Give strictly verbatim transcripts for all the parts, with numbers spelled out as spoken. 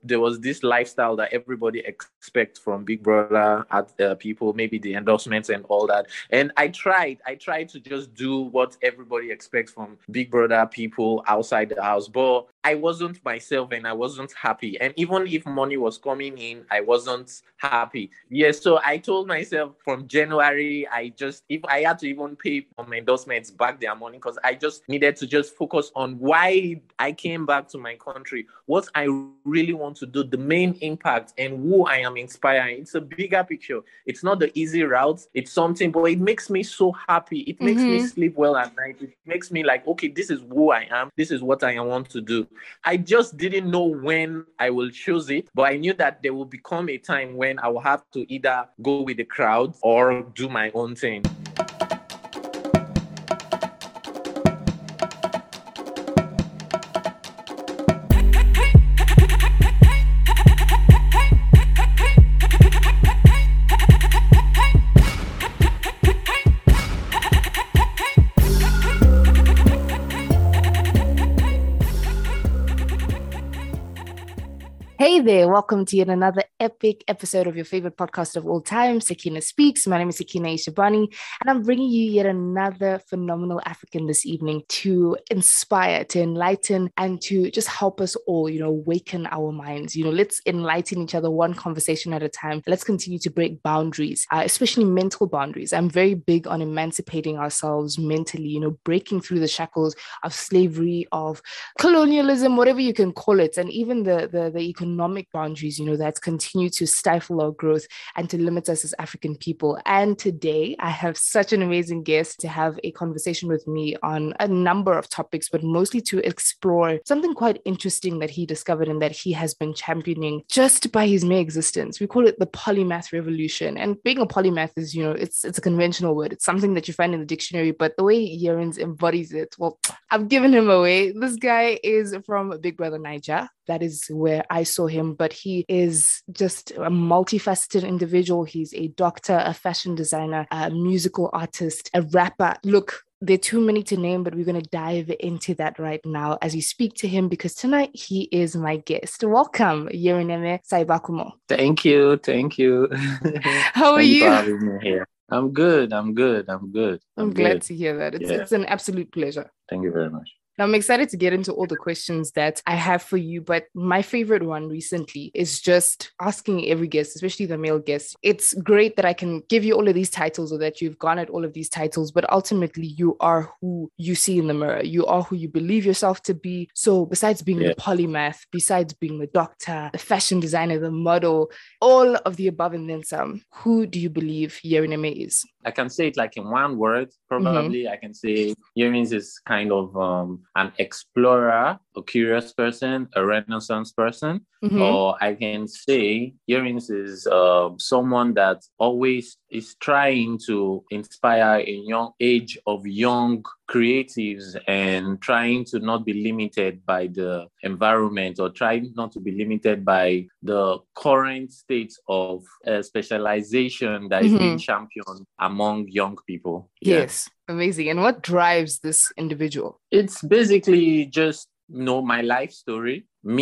there was this lifestyle that everybody expects from Big Brother at uh, people, maybe the endorsements and all that. And I tried, I tried to just do what everybody expects from Big Brother people outside the house, but I wasn't myself and I wasn't happy. And even if money was coming in, I wasn't happy. Yes, so I told myself from January, I just, if I had to even pay for my endorsements back their money, because I just needed to just focus on why I came back to my country, what I really want to do, the main impact, and who I am inspiring. It's a bigger picture. It's not the easy route. It's something, but it makes me so happy. It makes mm-hmm. me sleep well at night. It makes me like, okay, this is who I am. This is what I want to do. I just didn't know when I will choose it, but I knew that there will become a time when I will have to either go with the crowd or do my own thing. Hey there, welcome to yet another epic episode of your favorite podcast of all time, Sakina Speaks. My name is Sakina Ishabani, and I'm bringing you yet another phenomenal African this evening to inspire, to enlighten, and to just help us all, you know, awaken our minds. You know, let's enlighten each other one conversation at a time. Let's continue to break boundaries, uh, especially mental boundaries. I'm very big on emancipating ourselves mentally, you know, breaking through the shackles of slavery, of colonialism, whatever you can call it, and even the, the, the economic economic boundaries, you know, that continue to stifle our growth and to limit us as African people. And today I have such an amazing guest to have a conversation with me on a number of topics, but mostly to explore something quite interesting that he discovered and that he has been championing just by his mere existence. We call it the polymath revolution. And being a polymath is, you know, it's it's a conventional word. It's something that you find in the dictionary, but the way Yerins embodies it, well, I've given him away. This guy is from Big Brother Naija. That is where I saw him, but he is just a multifaceted individual. He's a doctor, a fashion designer, a musical artist, a rapper. Look, there are too many to name, but we're going to dive into that right now as we speak to him, because tonight he is my guest. Welcome, Yerineme Saibakumo. Thank you. Thank you. How are Thank you? you for having me here. I'm good. I'm good. I'm good. I'm, I'm glad good. to hear that. It's, yeah. it's an absolute pleasure. Thank you very much. Now, I'm excited to get into all the questions that I have for you, but my favorite one recently is just asking every guest, especially the male guests. It's great that I can give you all of these titles or that you've garnered all of these titles, but ultimately you are who you see in the mirror. You are who you believe yourself to be. So besides being yeah. the polymath, besides being the doctor, the fashion designer, the model, all of the above and then some, who do you believe Yerineme is? I can say it like in one word, probably. Mm-hmm. I can say Yerins is kind of um, an explorer, a curious person, a renaissance person. Mm-hmm. Or I can say Yerins is uh, someone that always is trying to inspire a young age of young creatives and trying to not be limited by the environment or trying not to be limited by the current state of uh, specialization that mm-hmm. is being championed among young people. Yes, yeah. Amazing. And what drives this individual? It's basically just, you know, my life story.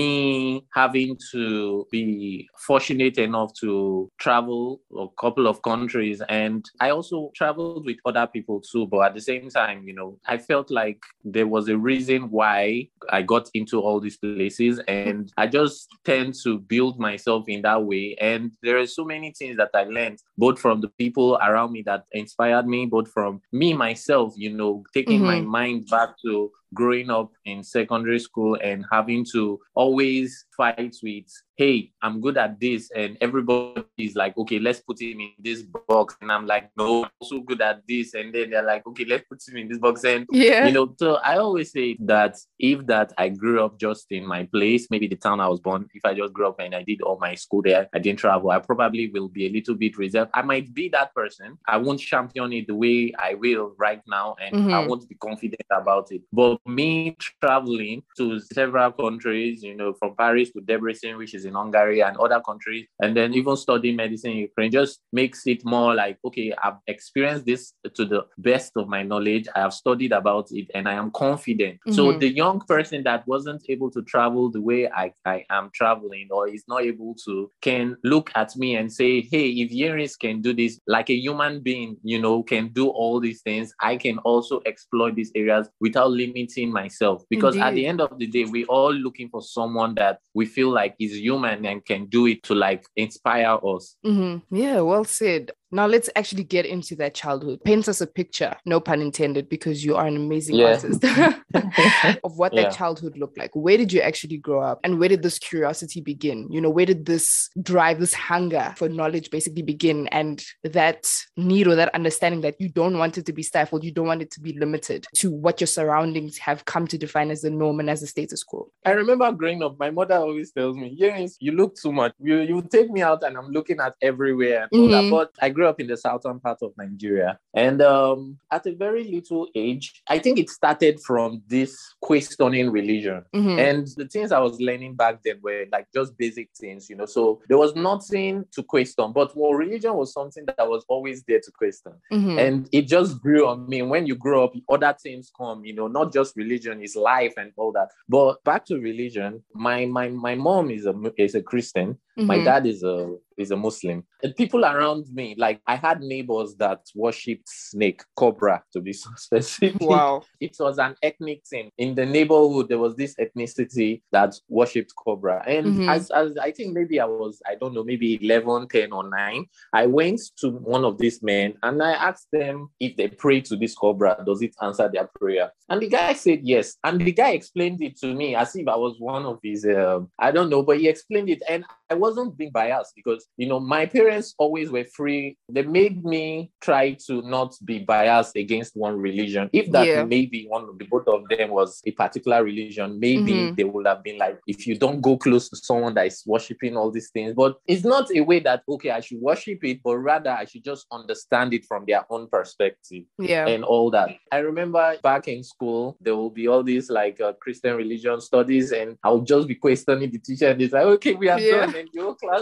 Me having to be fortunate enough to travel a couple of countries, and I also traveled with other people too, but at the same time, you know, I felt like there was a reason why I got into all these places, and I just tend to build myself in that way. And there are so many things that I learned, both from the people around me that inspired me, both from me myself, you know, taking mm-hmm. my mind back to growing up in secondary school and having to always fight with, hey, I'm good at this. And everybody is like, okay, let's put him in this box. And I'm like, no, I'm so good at this. And then they're like, okay, let's put him in this box. And, yeah. you know, so I always say that if that I grew up just in my place, maybe the town I was born, if I just grew up and I did all my school there, I didn't travel, I probably will be a little bit reserved. I might be that person. I won't champion it the way I will right now. And mm-hmm. I won't be confident about it. But me traveling to several countries, you know, from Paris to Debrecen, which is in Hungary and other countries, and then even studying medicine in Ukraine just makes it more like, okay, I've experienced this to the best of my knowledge. I have studied about it and I am confident. Mm-hmm. So the young person that wasn't able to travel the way I, I am traveling, or is not able to, can look at me and say, hey, if Yeris can do this, like a human being, you know, can do all these things, I can also explore these areas without limiting myself. Because Indeed. At the end of the day, we're all looking for someone that we feel like is human and can do it to like inspire us. Mm-hmm. Yeah, well said. Now let's actually get into that childhood. Paint us a picture, no pun intended, because you are an amazing yeah. artist, of what yeah. that childhood looked like. Where did you actually grow up? And where did this curiosity begin? You know, where did this drive, this hunger for knowledge basically begin? And that need or that understanding that you don't want it to be stifled, you don't want it to be limited to what your surroundings have come to define as the norm and as the status quo. I remember growing up, my mother always tells me, yes, you look too much. You, you take me out and I'm looking at everywhere. And mm-hmm. all that. But I grew up in the southern part of Nigeria. And um, at a very little age, I think it started from this questioning religion. Mm-hmm. And the things I was learning back then were like just basic things, you know. So there was nothing to question. But well, religion was something that was always there to question. Mm-hmm. And it just grew on me. When you grow up, other things come, you know, not just religion, it's life and all that. But back to religion, my my my mom is a is a Christian. Mm-hmm. My dad is a is a Muslim. And people around me, like I had neighbors that worshipped snake, cobra to be so specific. Wow. It was an ethnic thing. In the neighborhood, there was this ethnicity that worshipped cobra. And mm-hmm. as, as I think maybe I was, I don't know, maybe eleven, ten or nine, I went to one of these men and I asked them if they pray to this cobra, does it answer their prayer? And the guy said yes. And the guy explained it to me as if I was one of his, uh, I don't know, but he explained it. And I wasn't being biased because, you know, my parents always were free. They made me try to not be biased against one religion. If that yeah. maybe one of the both of them was a particular religion, maybe mm-hmm. they would have been like, if you don't go close to someone that is worshiping all these things. But it's not a way that, okay, I should worship it, but rather I should just understand it from their own perspective yeah. and all that. I remember back in school, there will be all these like uh, Christian religion studies, and I'll just be questioning the teacher, and it's like, okay, we are yeah. done. And your class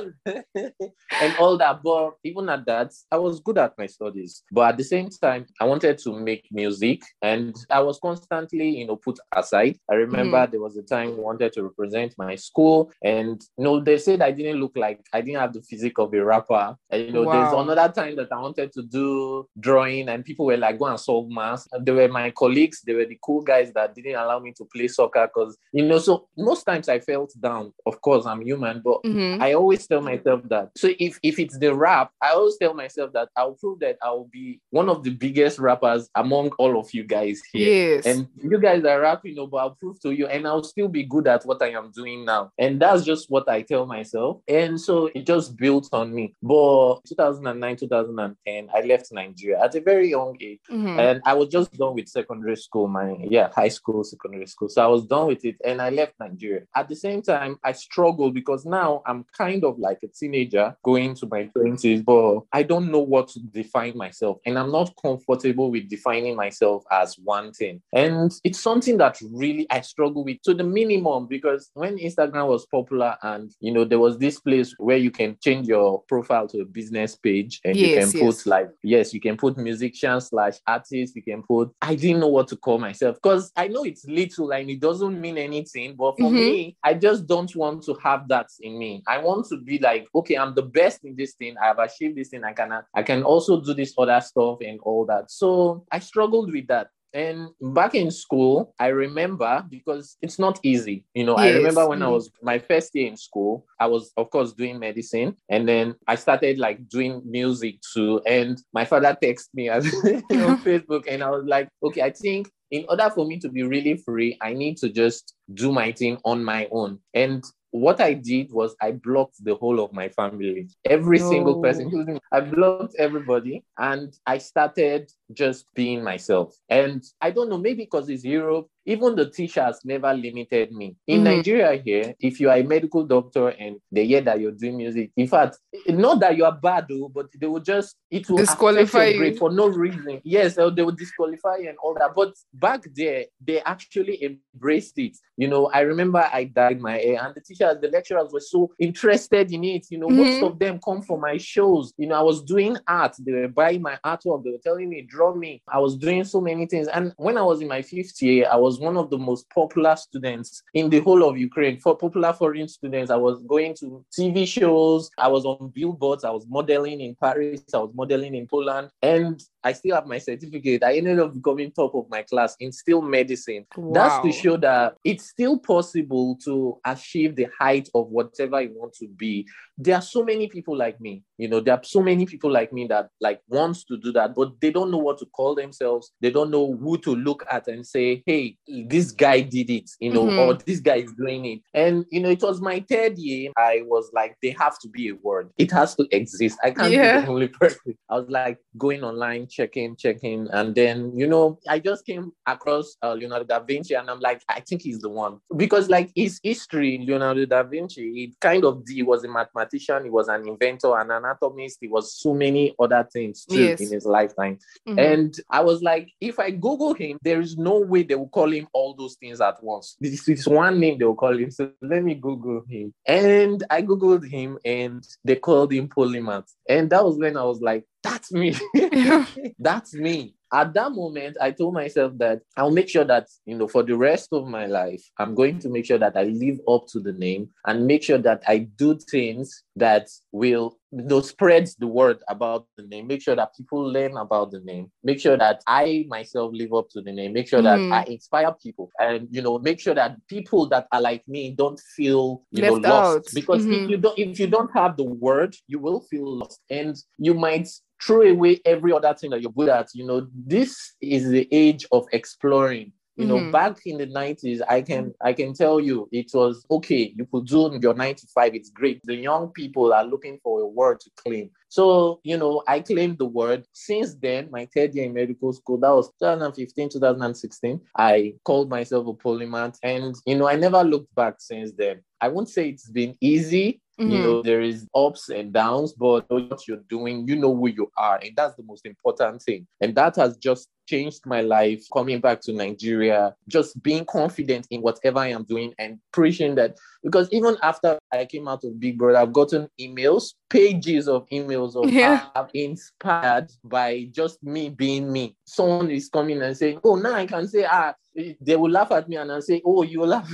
and all that. But even at that, I was good at my studies. But at the same time, I wanted to make music, and I was constantly, you know, put aside. I remember mm. there was a time I wanted to represent my school, and you know, they said I didn't look like, I didn't have the physique of a rapper. And you know, wow. there's another time that I wanted to do drawing, and people were like, go and solve maths. And they were my colleagues, they were the cool guys that didn't allow me to play soccer because, you know, so most times I felt down. Of course, I'm human, but mm-hmm. I always tell myself that. So if, if it's the rap, I always tell myself that I'll prove that I'll be one of the biggest rappers among all of you guys here. Yes. And you guys are rapping, you know, but I'll prove to you, and I'll still be good at what I am doing now. And that's just what I tell myself. And so it just built on me. But two thousand nine, two thousand ten, I left Nigeria at a very young age. Mm-hmm. And I was just done with secondary school, my, yeah, high school, secondary school. So I was done with it and I left Nigeria. At the same time, I struggled because now I'm kind of like a teenager going to my twenties, but I don't know what to define myself. And I'm not comfortable with defining myself as one thing. And it's something that really I struggle with to the minimum, because when Instagram was popular and, you know, there was this place where you can change your profile to a business page and yes, you can yes. put like, yes, you can put musician slash artist, you can put, I didn't know what to call myself because I know it's little and it doesn't mean anything. But for mm-hmm. me, I just don't want to have that in me. I want to be like, okay, I'm the best in this thing. I have achieved this thing. I can, I can also do this other stuff and all that. So I struggled with that. And back in school, I remember, because it's not easy. You know, yes. I remember when mm. I was my first year in school, I was, of course, doing medicine. And then I started like doing music too. And my father texted me as, on Facebook. And I was like, okay, I think in order for me to be really free, I need to just do my thing on my own. And what I did was I blocked the whole of my family, every no. single person. I blocked everybody, and I started just being myself. And I don't know, maybe because it's Europe, even the teachers never limited me. In Mhm. Nigeria here, if you are a medical doctor and they hear that you're doing music, in fact, not that you are bad though, but they will just, it will affect Disqualify your grade you. for no reason. Yes, or they will disqualify you and all that. But back there, they actually embraced it. You know, I remember I dyed my hair and the teachers, the lecturers were so interested in it. You know, most Mhm. of them come for my shows. You know, I was doing art. They were buying my artwork. They were telling me, draw me. I was doing so many things. And when I was in my fifth year, I was one of the most popular students in the whole of Ukraine. For popular foreign students, I was going to T V shows. I was on billboards. I was modeling in Paris. I was modeling in Poland. And I still have my certificate. I ended up becoming top of my class in still medicine. That's to Wow. show that it's still possible to achieve the height of whatever you want to be. There are so many people like me. You know, there are so many people like me that like wants to do that, but they don't know what to call themselves. They don't know who to look at and say, hey, this guy did it, you know, Mhm. or this guy is doing it. And, you know, it was my third year. I was like, they have to be a word. It has to exist. I can't be Yeah. the only person. I was like going online, checking, checking. And then, you know, I just came across uh, Leonardo da Vinci and I'm like, I think he's the one. Because like his history, Leonardo da Vinci, it kind of, he was a mathematician, he was an inventor, an anatomist, he was so many other things too Yes. in his lifetime. Mhm. And I was like, if I Google him, there is no way they will call him all those things at once. This is one name they will call him. So let me Google him. And I Googled him and they called him Polymath. And that was when I was like, that's me. That's me. At that moment, I told myself that I'll make sure that, you know, for the rest of my life, I'm going to make sure that I live up to the name and make sure that I do things that will, you know, spread the word about the name. Make sure that people learn about the name. Make sure that I myself live up to the name. Make sure that Mhm. I inspire people and, you know, make sure that people that are like me don't feel, you Left know, lost. out. Because Mhm. if you don't, if you don't have the word, you will feel lost and you might throw away every other thing that you're good at. You know, this is the age of exploring. You know, Mhm. back in the nineties, I can I can tell you it was okay. You could do your nine to five. It's great. The young people are looking for a word to claim. So, you know, I claimed the word. Since then, my third year in medical school, that was twenty fifteen, twenty sixteen, I called myself a polymath. And, you know, I never looked back since then. I won't say it's been easy. Mhm. You know, there is ups and downs, but what you're doing, you know who you are. And that's the most important thing. And that has just changed my life coming back to Nigeria, just being confident in whatever I am doing and preaching that. Because even after I came out of Big Brother, I've gotten emails, pages of emails of Yeah. how I'm inspired by just me being me. Someone is coming and saying, oh, now I can say, ah, they will laugh at me and I'll say, oh, you laugh.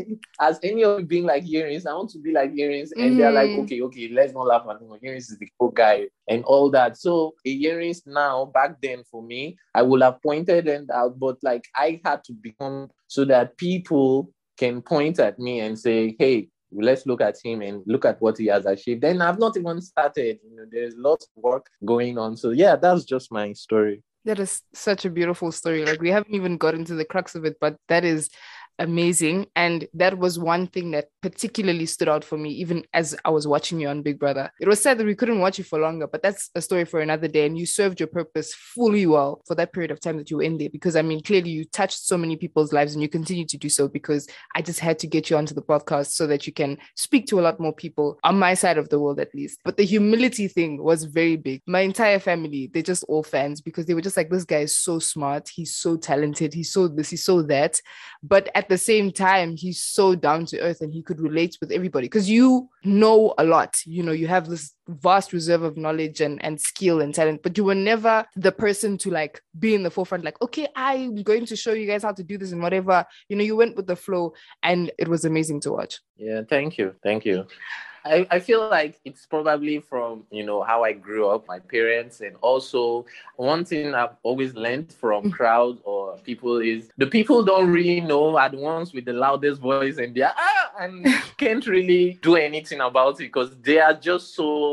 As any of you being like Earrings, I want to be like Earrings. And they're like, Mhm. okay, okay, let's not laugh at him. Earrings is the cool guy and all that. So Earrings now, back then for me, I would have pointed them out, but like I had to become so that people can point at me and say, hey, let's look at him and look at what he has achieved. Then I've not even started. You know, there's lots of work going on. So yeah, that's just my story. That is such a beautiful story. Like we haven't even gotten to the crux of it, but that is amazing. And that was one thing that particularly stood out for me, even as I was watching you on Big Brother. It was sad that we couldn't watch you for longer, but that's a story for another day. And you served your purpose fully well for that period of time that you were in there. Because I mean, clearly you touched so many people's lives and you continue to do so, because I just had to get you onto the podcast so that you can speak to a lot more people on my side of the world, at least. But the humility thing was very big. My entire family, they're just all fans because they were just like, this guy is so smart. He's so talented. He's so this, he's so that. But at the same time, he's so down to earth and he could relate with everybody because you know a lot. You know, you have this vast reserve of knowledge and, and skill and talent, but you were never the person to like be in the forefront, like, okay, I'm going to show you guys how to do this and whatever. You know, you went with the flow and it was amazing to watch. Yeah, thank you. Thank you. I, I feel like it's probably from, you know, how I grew up, my parents, and also one thing I've always learned from crowd or people is the people don't really know are the ones with the loudest voice and they're ah, and can't really do anything about it because they are just so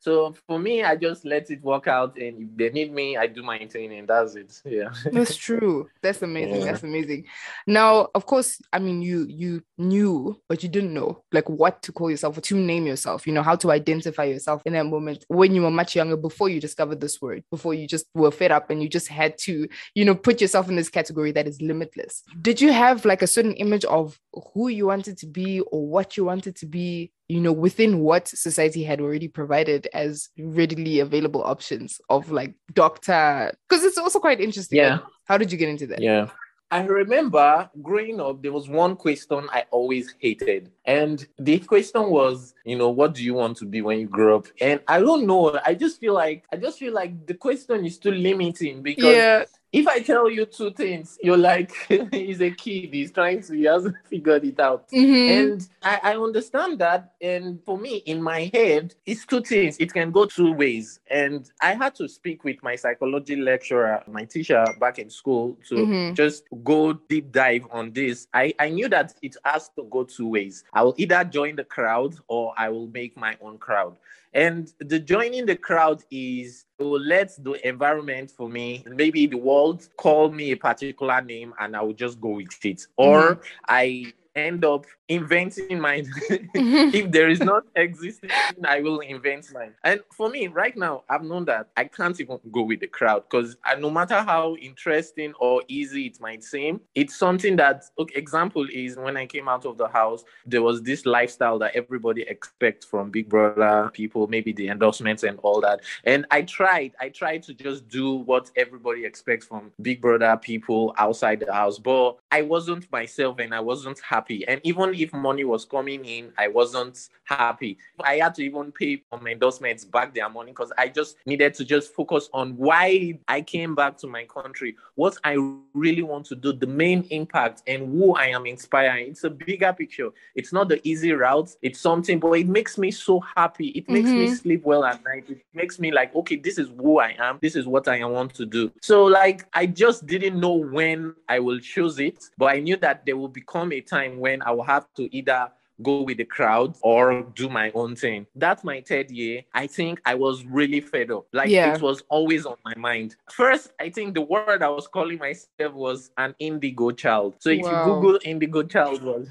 So for me, I just let it work out, and if they need me, I do my thing, and that's it. Yeah. That's true. That's amazing. Yeah. That's amazing. Now, of course, I mean, you you knew, but you didn't know like what to call yourself, what to name yourself, you know, how to identify yourself in that moment when you were much younger, before you discovered this word, before you just were fed up and you just had to, you know, put yourself in this category that is limitless. Did you have like a certain image of who you wanted to be or what you wanted to be, you know, within what society had already provided as readily available options of like doctor? Because it's also quite interesting. Yeah. Like, how did you get into that? Yeah. I remember growing up, there was one question I always hated. And the question was, you know, what do you want to be when you grow up? And I don't know. I just feel like, I just feel like the question is too limiting, because Yeah. if I tell you two things, you're like, he's a kid, he's trying to, he hasn't figured it out. Mm-hmm. And I, I understand that. And for me, in my head, it's two things. It can go two ways. And I had to speak with my psychology lecturer, my teacher back in school, to Mm-hmm. just go deep dive on this. I, I knew that it has to go two ways. I will either join the crowd or I will make my own crowd. And the joining the crowd is, it will let the environment for me, maybe the world, call me a particular name and I will just go with it. Or Mm-hmm. I end up inventing mine. If there is not existing, I will invent mine. And for me, right now, I've known that I can't even go with the crowd, because no matter how interesting or easy it might seem, it's something that, okay, example is when I came out of the house, there was this lifestyle that everybody expects from Big Brother people, maybe the endorsements and all that. And I tried, I tried to just do what everybody expects from Big Brother people outside the house, but I wasn't myself and I wasn't happy. And even if money was coming in, I wasn't happy. I had to even pay for my endorsements back their money, because I just needed to just focus on why I came back to my country, what I really want to do, the main impact, and who I am inspiring. It's a bigger picture. It's not the easy route. It's something, but it makes me so happy. It makes Mm-hmm. me sleep well at night. It makes me like, okay, this is who I am. This is what I want to do. So like, I just didn't know when I will choose it, but I knew that there will become a time when I will have to either go with the crowd or do my own thing. That's my third year. I think I was really fed up. Like, Yeah. it was always on my mind. First, I think the word I was calling myself was an indigo child. So if you Wow. Google indigo child, was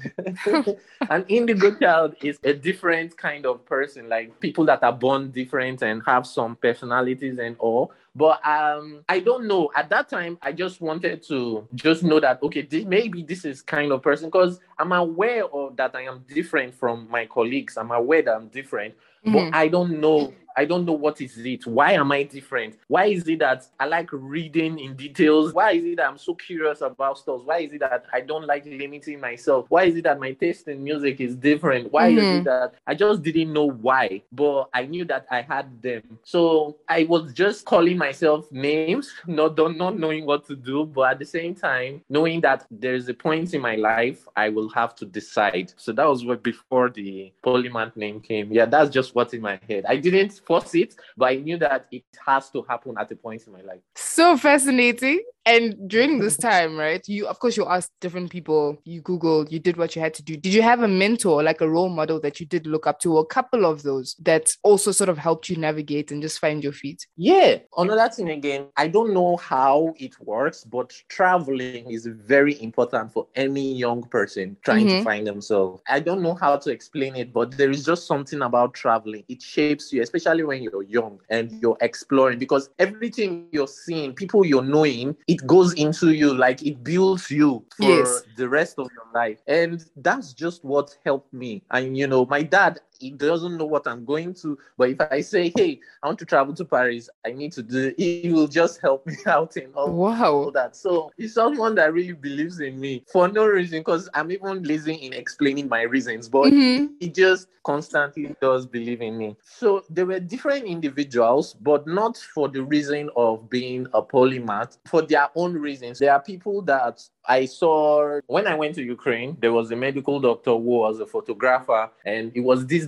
an indigo child is a different kind of person, like people that are born different and have some personalities and all. But um, I don't know. At that time, I just wanted to just know that, okay, this, maybe this is kind of person, because I'm aware of that I am different from my colleagues. I'm aware that I'm different, Mm-hmm. but I don't know. I don't know what is it. Why am I different? Why is it that I like reading in details? Why is it that I'm so curious about stuff? Why is it that I don't like limiting myself? Why is it that my taste in music is different? Why is Mm-hmm. it that I just didn't know why, but I knew that I had them. So I was just calling myself names, not, not knowing what to do, but at the same time, knowing that there's a point in my life I will have to decide. So that was what before the Polymath name came. Yeah, that's just what's in my head. I didn't force it, but I knew that it has to happen at a point in my life. So fascinating. And during this time, right, you, of course, you asked different people, you Googled, you did what you had to do. Did you have a mentor, like a role model that you did look up to, or a couple of those that also sort of helped you navigate and just find your feet? Yeah. Another thing again, I don't know how it works, but traveling is very important for any young person trying Mm-hmm. to find themselves. I don't know how to explain it, but there is just something about traveling. It shapes you, especially when you're young and you're exploring, because everything you're seeing, people you're knowing, it goes into you, like it builds you for Yes. the rest of your life. And that's just what helped me. And, you know, my dad, he doesn't know what I'm going to, but if I say, hey, I want to travel to Paris, I need to do it, he will just help me out in all Wow. that. So he's someone that really believes in me for no reason, because I'm even lazy in explaining my reasons, but Mm-hmm. he just constantly does believe in me. So there were different individuals, but not for the reason of being a polymath, for their own reasons. There are people that I saw when I went to Ukraine. There was a medical doctor who was a photographer, and it was this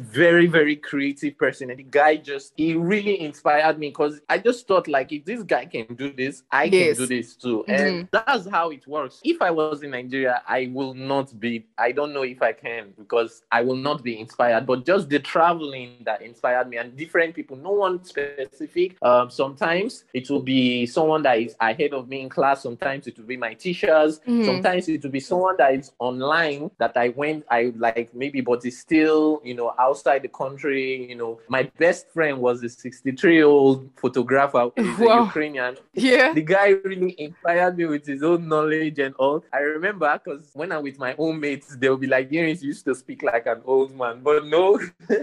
very, very creative person. And the guy just, he really inspired me because I just thought like, if this guy can do this, I Yes. can do this too. Mhm. And that's how it works. If I was in Nigeria, I will not be, I don't know if I can, because I will not be inspired, but just the traveling that inspired me and different people, no one specific. Um, sometimes it will be someone that is ahead of me in class. Sometimes it will be my teachers. Mhm. Sometimes it will be someone that is online that I went, I like maybe, but is still, you know, outside the country. You know, my best friend was a sixty-three year old photographer who is Wow. a Ukrainian. Yeah. The guy really inspired me with his own knowledge and all. I remember because when I'm with my own mates, they'll be like, Yanis, you used to speak like an old man. But no,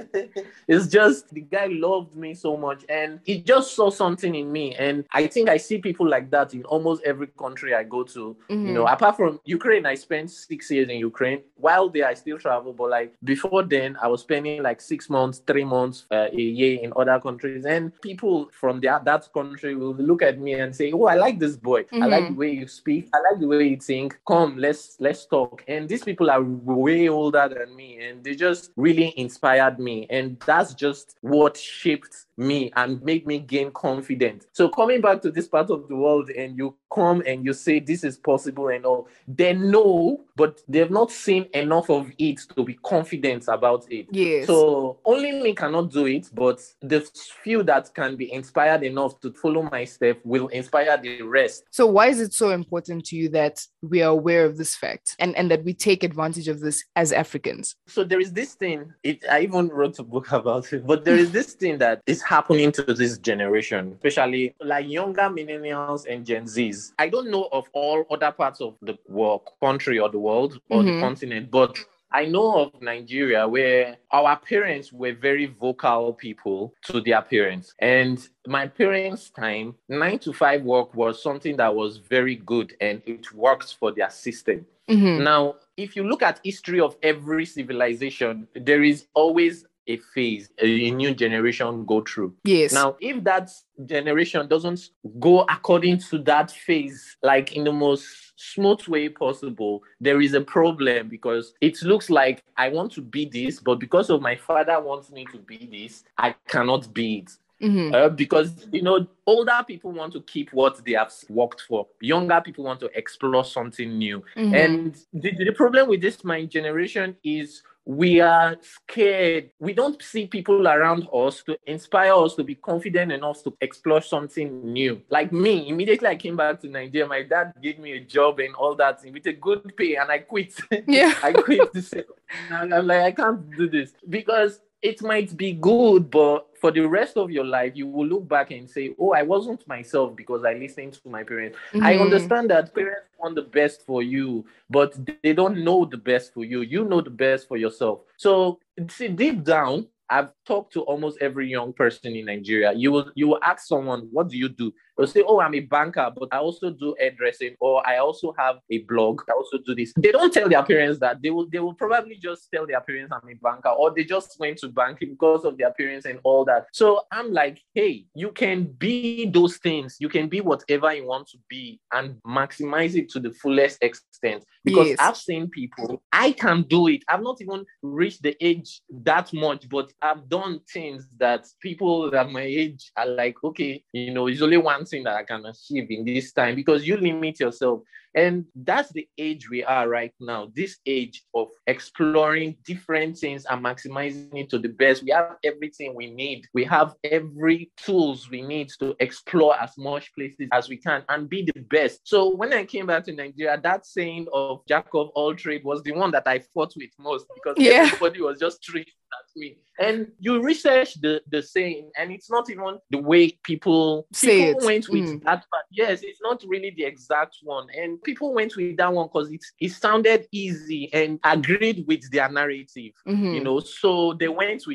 it's just the guy loved me so much and he just saw something in me. And I think I see people like that in almost every country I go to. Mhm. You know, apart from Ukraine, I spent six years in Ukraine. While there, I still travel. But like before then, I was spending like six months, three months, uh, a year in other countries. And people from the, that country will look at me and say, oh, I like this boy. Mhm. I like the way you speak. I like the way you think. Come, let's let's talk. And these people are way older than me. And they just really inspired me. And that's just what shaped me and made me gain confidence. So coming back to this part of the world and you come and you say this is possible and all, they know, but they've not seen enough of it to be confident about it. Yes. So only me cannot do it, but the few that can be inspired enough to follow my step will inspire the rest. So why is it so important to you that we are aware of this fact and, and that we take advantage of this as Africans? So there is this thing, it, I even wrote a book about it, but there is this thing that is happening to this generation, especially like younger millennials and Gen Zs. I don't know of all other parts of the world, country or the world or Mhm. the continent, but I know of Nigeria where our parents were very vocal people to their parents. And my parents' time, nine to five work was something that was very good and it works for their system. Mhm. Now, if you look at history of every civilization, there is always a phase a new generation go through. Yes. Now, if that generation doesn't go according to that phase, like in the most smooth way possible, there is a problem because it looks like I want to be this, but because of my father wants me to be this, I cannot be it. Mhm. Uh, because, you know, older people want to keep what they have worked for. Younger people want to explore something new. Mhm. And the, the problem with this my generation is we are scared. We don't see people around us to inspire us to be confident enough to explore something new. Like me, immediately I came back to Nigeria, my dad gave me a job and all that with a good pay and I quit. Yeah. I quit to say, I'm like, I can't do this because it might be good, but for the rest of your life, you will look back and say, oh, I wasn't myself because I listened to my parents. Mhm. I understand that parents want the best for you, but they don't know the best for you. You know the best for yourself. So see, deep down, I've talked to almost every young person in Nigeria. You will you will ask someone, what do you do? They'll say, oh, I'm a banker, but I also do hairdressing, or I also have a blog. I also do this. They don't tell their parents that. They will they will probably just tell their parents I'm a banker, or they just went to banking because of their parents and all that. So I'm like, hey, you can be those things. You can be whatever you want to be and maximize it to the fullest extent. Because Yes. I've seen people, I can do it. I've not even reached the age that much, but I've done things that people at my age are like, okay, you know, it's only one thing that I can achieve in this time because you limit yourself. And that's the age we are right now, this age of exploring different things and maximizing it to the best. We have everything we need. We have every tools we need to explore as much places as we can and be the best. So when I came back to Nigeria, that saying of jack of all trade was the one that I fought with most because Yeah. everybody was just treating at me. And you research the, the saying, and it's not even the way people, Say people it. went with Mm. that part. Yes, it's not really the exact one. And people went with that one because it, it sounded easy and agreed with their narrative, Mhm. you know, so they went with it.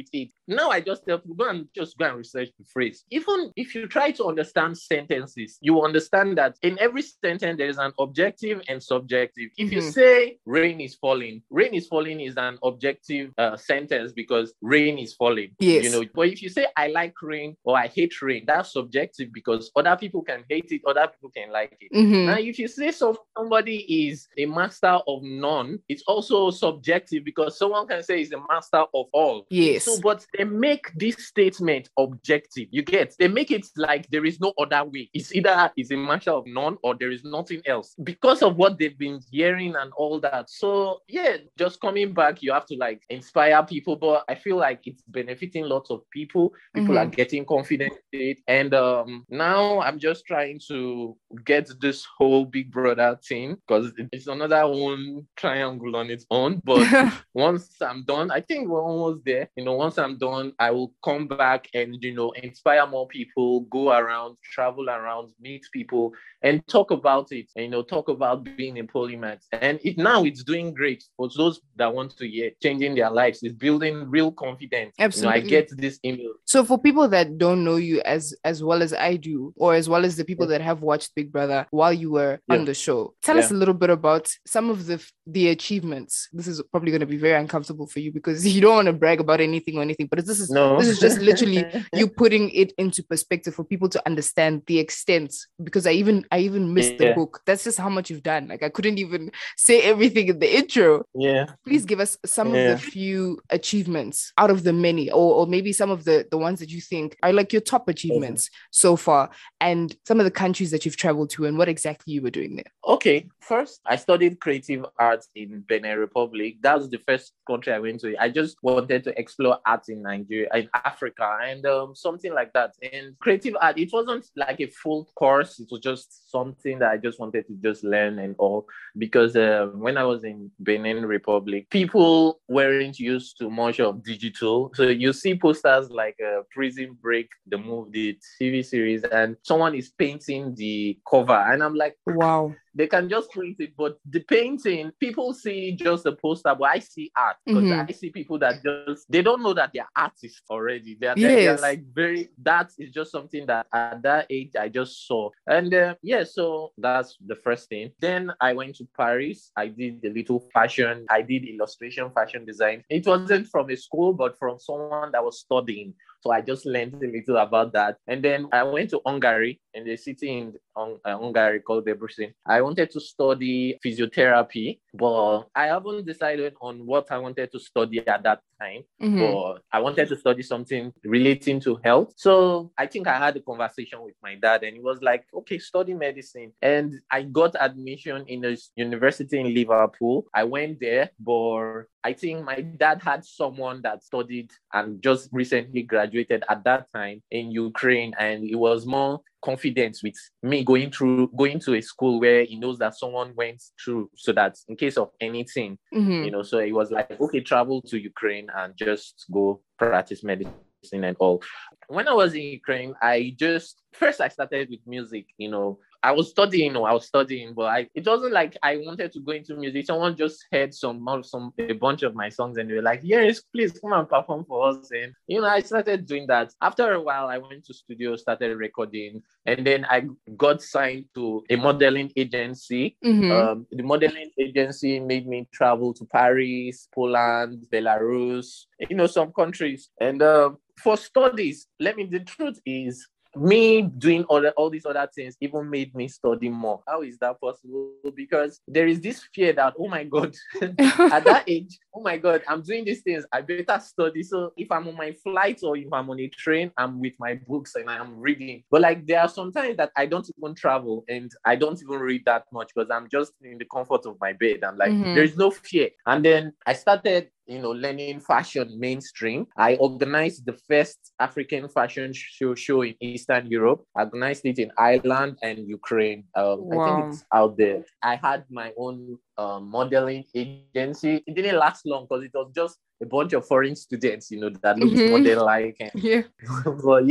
now I just tell people, go and just go and research the phrase. Even if you try to understand sentences, you understand that in every sentence there is an objective and subjective. If you Mhm. say rain is falling, rain is falling is an objective uh, sentence because rain is falling. Yes. You know, but if you say I like rain or I hate rain, that's subjective because other people can hate it, other people can like it. Mhm. Now, if you say some, somebody is a master of none, it's also subjective because someone can say he's a master of all. Yes. So, but they make this statement objective. You get? They make it like there is no other way. It's either is a master of none or there is nothing else because of what they've been hearing and all that. So, yeah, just coming back, you have to like inspire people. But I feel like it's benefiting lots of people. People Mhm. are getting confident in it. And um, now I'm just trying to get this whole Big Brother thing because it's another one triangle on its own. But once I'm done, I think we're almost there. You know, once I'm done, I will come back and, you know, inspire more people, go around, travel around, meet people, and talk about it. And, you know, talk about being a polymath. And it, now it's doing great for those that want to hear, changing their lives. It's building real confidence. Absolutely. You know, I get this email. So for people that don't know you as as well as I do, or as well as the people that have watched Big Brother while you were Yeah. on the show, tell Yeah. us a little bit about some of the the achievements. This is probably going to be very uncomfortable for you because you don't want to brag about anything or anything, but this is No. this is just literally you putting it into perspective for people to understand the extent. Because I even I even missed the Yeah. book. That's just how much you've done. Like I couldn't even say everything in the intro. Yeah. Please give us some Yeah. of the few achievements out of the many, or, or maybe some of the, the ones that you think are like your top achievements so far, and some of the countries that you've traveled to and what exactly you were doing there. Okay, first, I studied creative arts in Benin Republic. That was the first country I went to. I just wanted to explore art in Nigeria, in Africa, and um, something like that. And creative art, it wasn't like a full course. It was just something that I just wanted to just learn and all. Because uh, when I was in Benin Republic, people weren't used to much of digital. So you see posters like uh, Prison Break, the movie, the T V series, and someone is painting the cover. And I'm like, wow. They can just print it, but the painting, people see just a poster, but I see art because Mhm. I see people that just, they don't know that they're artists already. They're, they're, Yes. they're like very, that is just something that at that age I just saw. And uh, yeah, so that's the first thing. Then I went to Paris. I did a little fashion. I did illustration fashion design. It wasn't from a school, but from someone that was studying. So I just learned a little about that. And then I went to Hungary, in the city in uh, Hungary called Debrecen. I wanted to study physiotherapy, but I haven't decided on what I wanted to study at that time. Mhm. But I wanted to study something relating to health. So I think I had a conversation with my dad, and he was like, okay, study medicine. And I got admission in a university in Liverpool. I went there, but I think my dad had someone that studied and just recently graduated at that time in Ukraine, and it was more confidence with me going through going to a school where he knows that someone went through, so that in case of anything, Mhm. you know, so it was like, okay, travel to Ukraine and just go practice medicine and all. When I was in Ukraine, I just first I started with music, you know. I was studying, or I was studying, but I, it wasn't like I wanted to go into music. Someone just heard some, some a bunch of my songs, and they were like, "Yes, please come and perform for us." And you know, I started doing that. After a while, I went to studio, started recording, and then I got signed to a modeling agency. Mhm. Um, the modeling agency made me travel to Paris, Poland, Belarus, you know, some countries. And uh, for studies, let me. The truth is, me doing all, the, all these other things even made me study more. How is that possible? Because there is this fear that, oh my God, at that age, oh my God, I'm doing these things, I better study. So if I'm on my flight or if I'm on a train, I'm with my books and I'm reading. But like, there are some times that I don't even travel and I don't even read that much because I'm just in the comfort of my bed. I'm like, Mhm. there's no fear. And then I started, you know, learning fashion mainstream. I organized the first African fashion show, show in Eastern Europe. I organized it in Ireland and Ukraine. Um, I Wow. think it's out there. I had my own um, modeling agency. It didn't last long because it was just a bunch of foreign students, you know, that looked Mhm. model-like. And, Yeah. but yeah,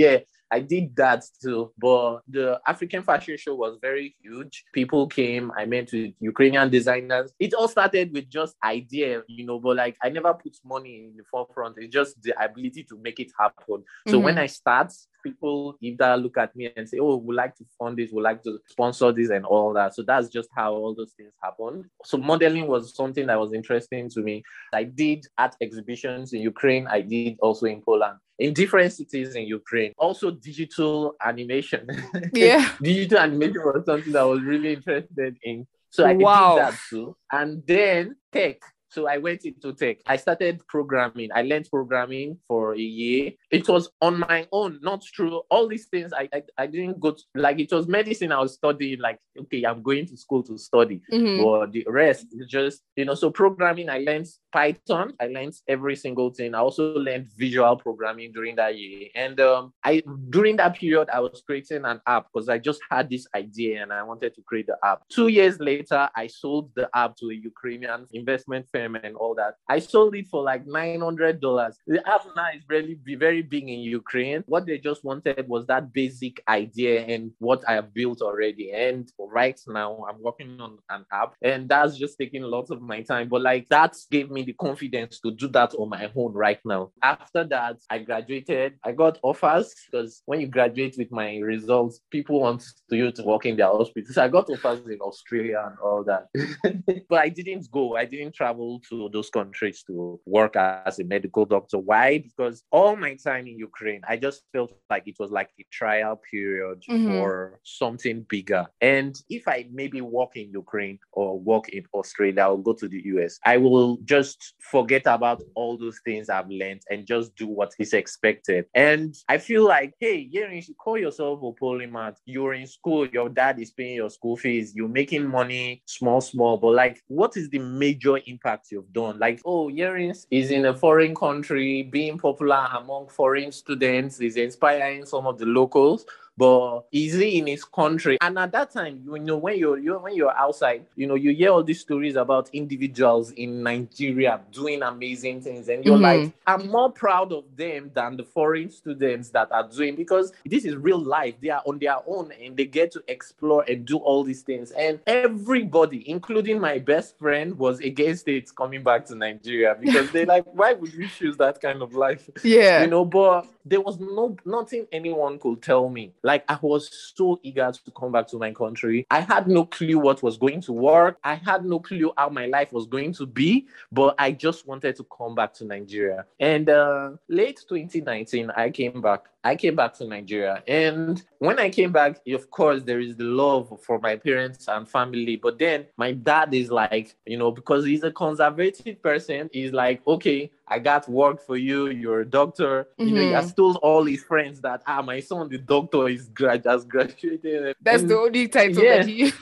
I did that too. But the African fashion show was very huge. People came. I met with Ukrainian designers. It all started with just idea, you know, but like I never put money in the forefront. It's just the ability to make it happen. So Mm-hmm. when I start, people either look at me and say, oh, we'd like to fund this, we'd like to sponsor this and all that. So that's just how all those things happened. So modeling was something that was interesting to me. I did art exhibitions in Ukraine. I did also in Poland, in different cities in Ukraine. Also digital animation. Yeah. Digital animation was something that I was really interested in. So I Wow. did that too. And then tech. So I went into tech. I started programming. I learned programming for a year. It was on my own, not through all these things. I I, I didn't go to, like, it was medicine I was studying. Like, okay, I'm going to school to study. Mm-hmm. But the rest is just, you know, so programming, I learned Python. I learned every single thing. I also learned visual programming during that year. And um, I during that period, I was creating an app because I just had this idea and I wanted to create the app. Two years later, I sold the app to a Ukrainian investment firm and all that. I sold it for like nine hundred dollars. The app now is really be very big in Ukraine. What they just wanted was that basic idea and what I have built already. And right now, I'm working on an app, and that's just taking lots of my time. But like that gave me the confidence to do that on my own right now. After that, I graduated. I got offers because when you graduate with my results, people want you to work in their hospital. So I got offers in Australia and all that. But I didn't go. I didn't travel to those countries to work as a medical doctor. Why? Because all my time in Ukraine, I just felt like it was like a trial period mm-hmm. for something bigger. And if I maybe work in Ukraine or work in Australia or go to the U S, I will just forget about all those things I've learned and just do what is expected. And I feel like, hey, yeah, you should call yourself a polymath. You're in school, your dad is paying your school fees, you're making money small, small, but like, what is the major impact you've done? Like, oh, Yerins is in a foreign country, being popular among foreign students, is inspiring some of the locals. But is he in his country? And at that time, you know, when you're, you're when you're outside, you know, you hear all these stories about individuals in Nigeria doing amazing things, and you're mm-hmm. like, I'm more proud of them than the foreign students that are doing, because this is real life. They are on their own and they get to explore and do all these things. And everybody, including my best friend, was against it coming back to Nigeria because they're like, why would you choose that kind of life? Yeah, you know. But there was no nothing anyone could tell me. Like, I was so eager to come back to my country. I had no clue what was going to work. I had no clue how my life was going to be, but I just wanted to come back to Nigeria. And uh, late twenty nineteen, I came back. I came back to Nigeria. And when I came back, of course, there is the love for my parents and family. But then my dad is like, you know, because he's a conservative person, he's like, okay, I got work for you. You're a doctor. Mm-hmm. You know, he has told all his friends that, ah, my son, the doctor, is grad- has graduated. That's and, the only title yeah. that he...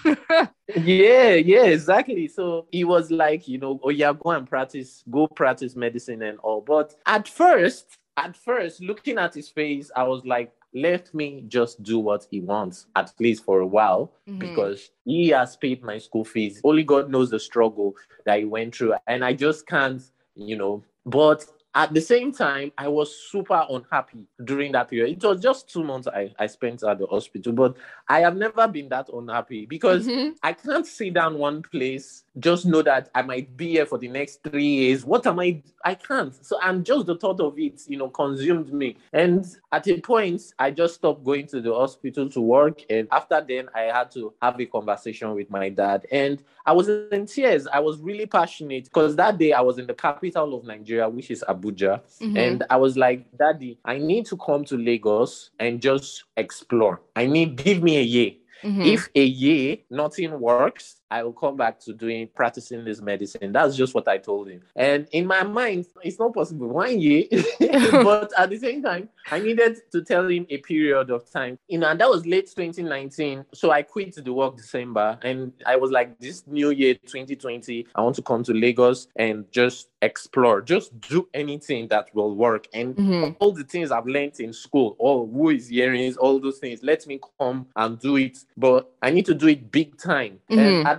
yeah, yeah, exactly. So he was like, you know, oh yeah, go and practice, go practice medicine and all. But at first, at first, looking at his face, I was like, let me just do what he wants, at least for a while, mm-hmm. because he has paid my school fees. Only God knows the struggle that he went through. And I just can't, you know, but at the same time, I was super unhappy during that period. It was just two months I, I spent at the hospital, but I have never been that unhappy because mm-hmm. I can't sit down one place, just know that I might be here for the next three years. What am I? I can't. So, and just the thought of it, you know, consumed me. And at a point, I just stopped going to the hospital to work. And after then, I had to have a conversation with my dad. And I was in tears. I was really passionate because that day I was in the capital of Nigeria, which is Abuja. Mm-hmm. And I was like, Daddy, I need to come to Lagos and just explore. I need, give me a year. Mm-hmm. If a year, nothing works, I will come back to doing, practicing this medicine. That's just what I told him. And in my mind, it's not possible. One year. But at the same time, I needed to tell him a period of time. You know, and that was late twenty nineteen. So I quit the work December. And I was like, this new year, twenty twenty, I want to come to Lagos and just explore. Just do anything that will work. And mm-hmm. all the things I've learned in school, all who is hearing, all those things, let me come and do it. But I need to do it big time. Mm-hmm. And at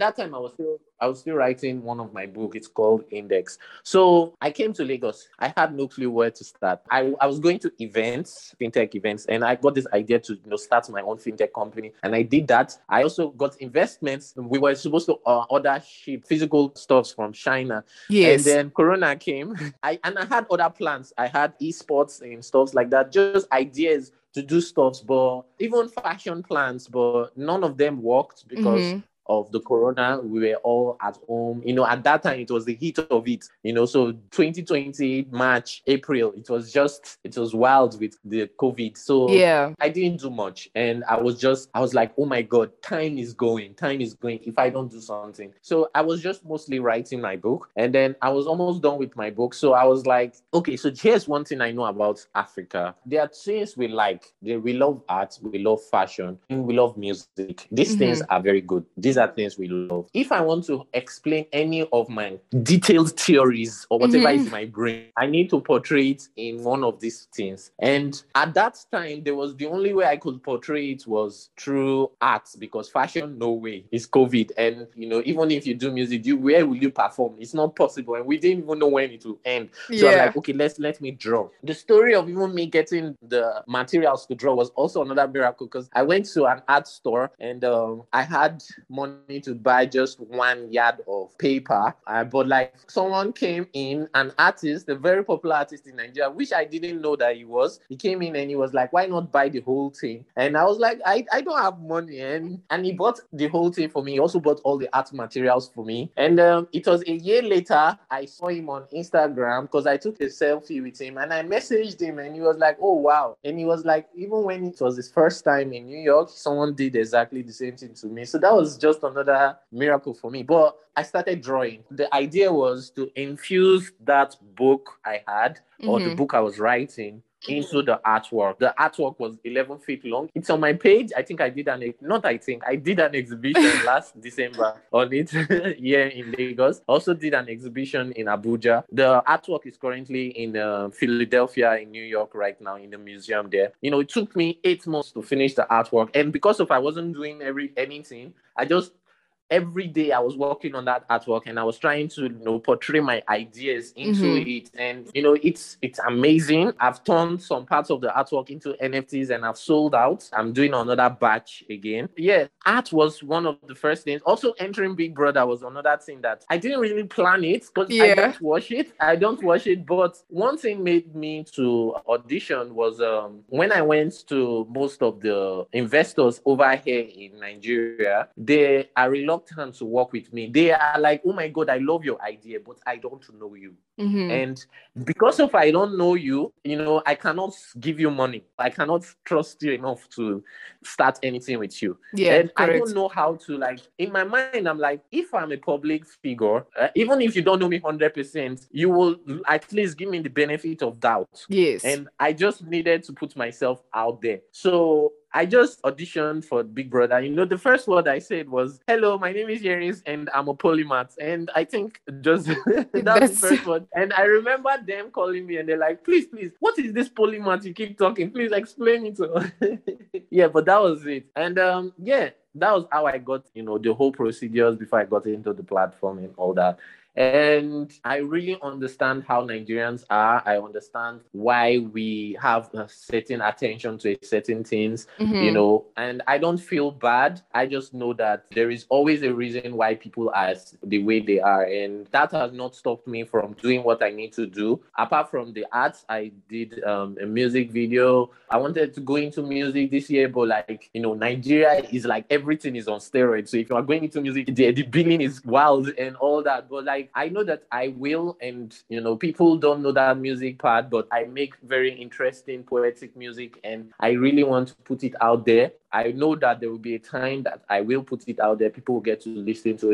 that time I was still I was still writing one of my books. It's called Index. So I came to Lagos. I had no clue where to start. I, I was going to events, fintech events, and I got this idea to, you know, start my own fintech company. And I did that. I also got investments. We were supposed to uh, order ship physical stuffs from China. Yes. And then Corona came. I and I had other plans. I had esports and stuff like that, just ideas to do stuffs, but even fashion plans, but none of them worked because mm-hmm. of the corona. We were all at home. You know, at that time it was the heat of it. You know, so twenty twenty, March, April, it was just, it was wild with the COVID. So yeah, I didn't do much. And I was just, I was like, oh my God, time is going, time is going if I don't do something. So I was just mostly writing my book. And then I was almost done with my book. So I was like, okay, so here's one thing I know about Africa. There are things we like. We love art, we love fashion, and we love music. These mm-hmm. things are very good. These are things we love. If I want to explain any of my detailed theories or whatever mm-hmm. is in my brain, I need to portray it in one of these things. And at that time, there was the only way I could portray it was through art, because fashion, no way. It's COVID. And, you know, even if you do music, you where will you perform? It's not possible. And we didn't even know when it will end. So yeah. I'm like, okay, let's let me draw. The story of even me getting the materials to draw was also another miracle, because I went to an art store and um, I had money to buy just one yard of paper. Uh, but like someone came in, an artist, a very popular artist in Nigeria, which I didn't know that he was. He came in and he was like, why not buy the whole thing? And I was like, I, I don't have money. And, and he bought the whole thing for me. He also bought all the art materials for me. And um, it was a year later, I saw him on Instagram because I took a selfie with him and I messaged him and he was like, oh, wow. And he was like, even when it was his first time in New York, someone did exactly the same thing to me. So that was just another miracle for me. But I started drawing. The idea was to infuse that book I had mm-hmm. or the book I was writing into the artwork. The artwork was eleven feet long. It's on my page. I think I did an, not I think, I did an exhibition last December on it here in Lagos. Also did an exhibition in Abuja. The artwork is currently in uh, Philadelphia in New York right now in the museum there. You know, it took me eight months to finish the artwork. And because of I wasn't doing every anything, I just every day I was working on that artwork and I was trying to, you know, portray my ideas into mm-hmm. it. And, you know, it's it's amazing. I've turned some parts of the artwork into N F Ts and I've sold out. I'm doing another batch again. Yeah, art was one of the first things. Also entering Big Brother was another thing that I didn't really plan it because yeah. I don't watch it. I don't watch it. But one thing made me to audition was um, when I went to most of the investors over here in Nigeria, they are reluctant to work with me. They are like, oh my God, I love your idea, but I don't know you. Mm-hmm. And because of I don't know you, you know, I cannot give you money. I cannot trust you enough to start anything with you. Yeah, and correct. I don't know how to, like, in my mind, I'm like, if I'm a public figure, uh, even if you don't know me one hundred percent, you will at least give me the benefit of doubt. Yes. And I just needed to put myself out there. So I just auditioned for Big Brother. You know, the first word I said was, hello, my name is Yeris and I'm a polymath. And I think just that's, that's the first word. And I remember them calling me and they're like, please, please, what is this polymath you keep talking? Please explain it to us. Yeah, but that was it. And um, yeah, that was how I got, you know, the whole procedures before I got into the platform and all that. And I really understand how Nigerians are. I understand why we have a certain attention to certain things, mm-hmm. you know, and I don't feel bad. I just know that there is always a reason why people are the way they are. And that has not stopped me from doing what I need to do. Apart from the arts, I did um, a music video. I wanted to go into music this year, but like, you know, Nigeria is like everything is on steroids. So if you are going into music, the, the billing is wild and all that. But like, I know that I will, and you know, people don't know that music part, but I make very interesting poetic music and I really want to put it out there. I know that there will be a time that I will put it out there. People will get to listen to it.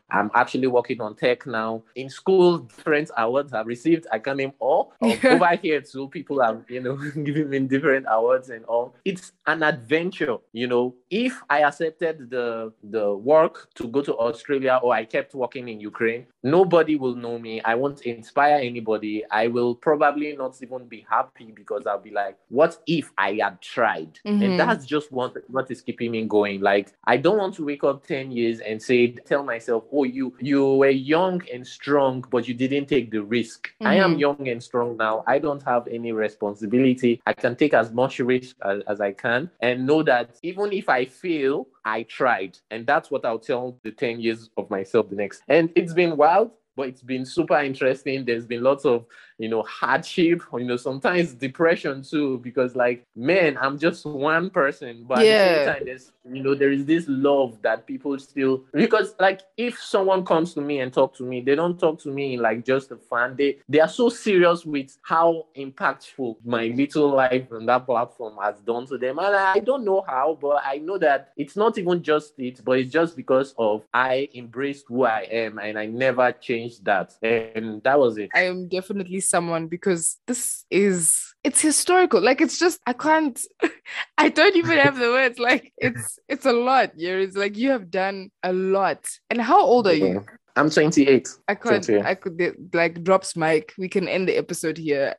I'm actually working on tech now. In school, different awards I've received. I can't name all. Um, over here too, people have, you know, giving me different awards and all. It's an adventure, you know. If I accepted the the work to go to Australia or I kept working in Ukraine, nobody will know me. I won't inspire anybody. I will probably not even be happy because I'll be like, what if I had tried? Mm-hmm. And that's just what, what is keeping me going. Like, I don't want to wake up ten years and say, tell myself, oh, you you were young and strong, but you didn't take the risk. Mm-hmm. I am young and strong now. I don't have any responsibility. I can take as much risk as, as I can and know that even if I fail, I tried. And that's what I'll tell the ten years of myself the next. And it's been wild, but it's been super interesting. There's been lots of, you know, hardship, you know, sometimes depression too, because like, man, I'm just one person. But yeah. At the same time, there's, you know, there is this love that people still, because like, if someone comes to me and talk to me, they don't talk to me like just a fan. They, they are so serious with how impactful my little life on that platform has done to them. And I don't know how, but I know that it's not even just it, but it's just because of I embraced who I am and I never changed that. And that was it. I am definitely someone, because this is, it's historical. Like, it's just, I can't, I don't even have the words. Like, it's, it's a lot. Yeah, it's like, you have done a lot. And how old are you? I'm twenty-eight. I could, twenty-eight. I could like drops mic. We can end the episode here.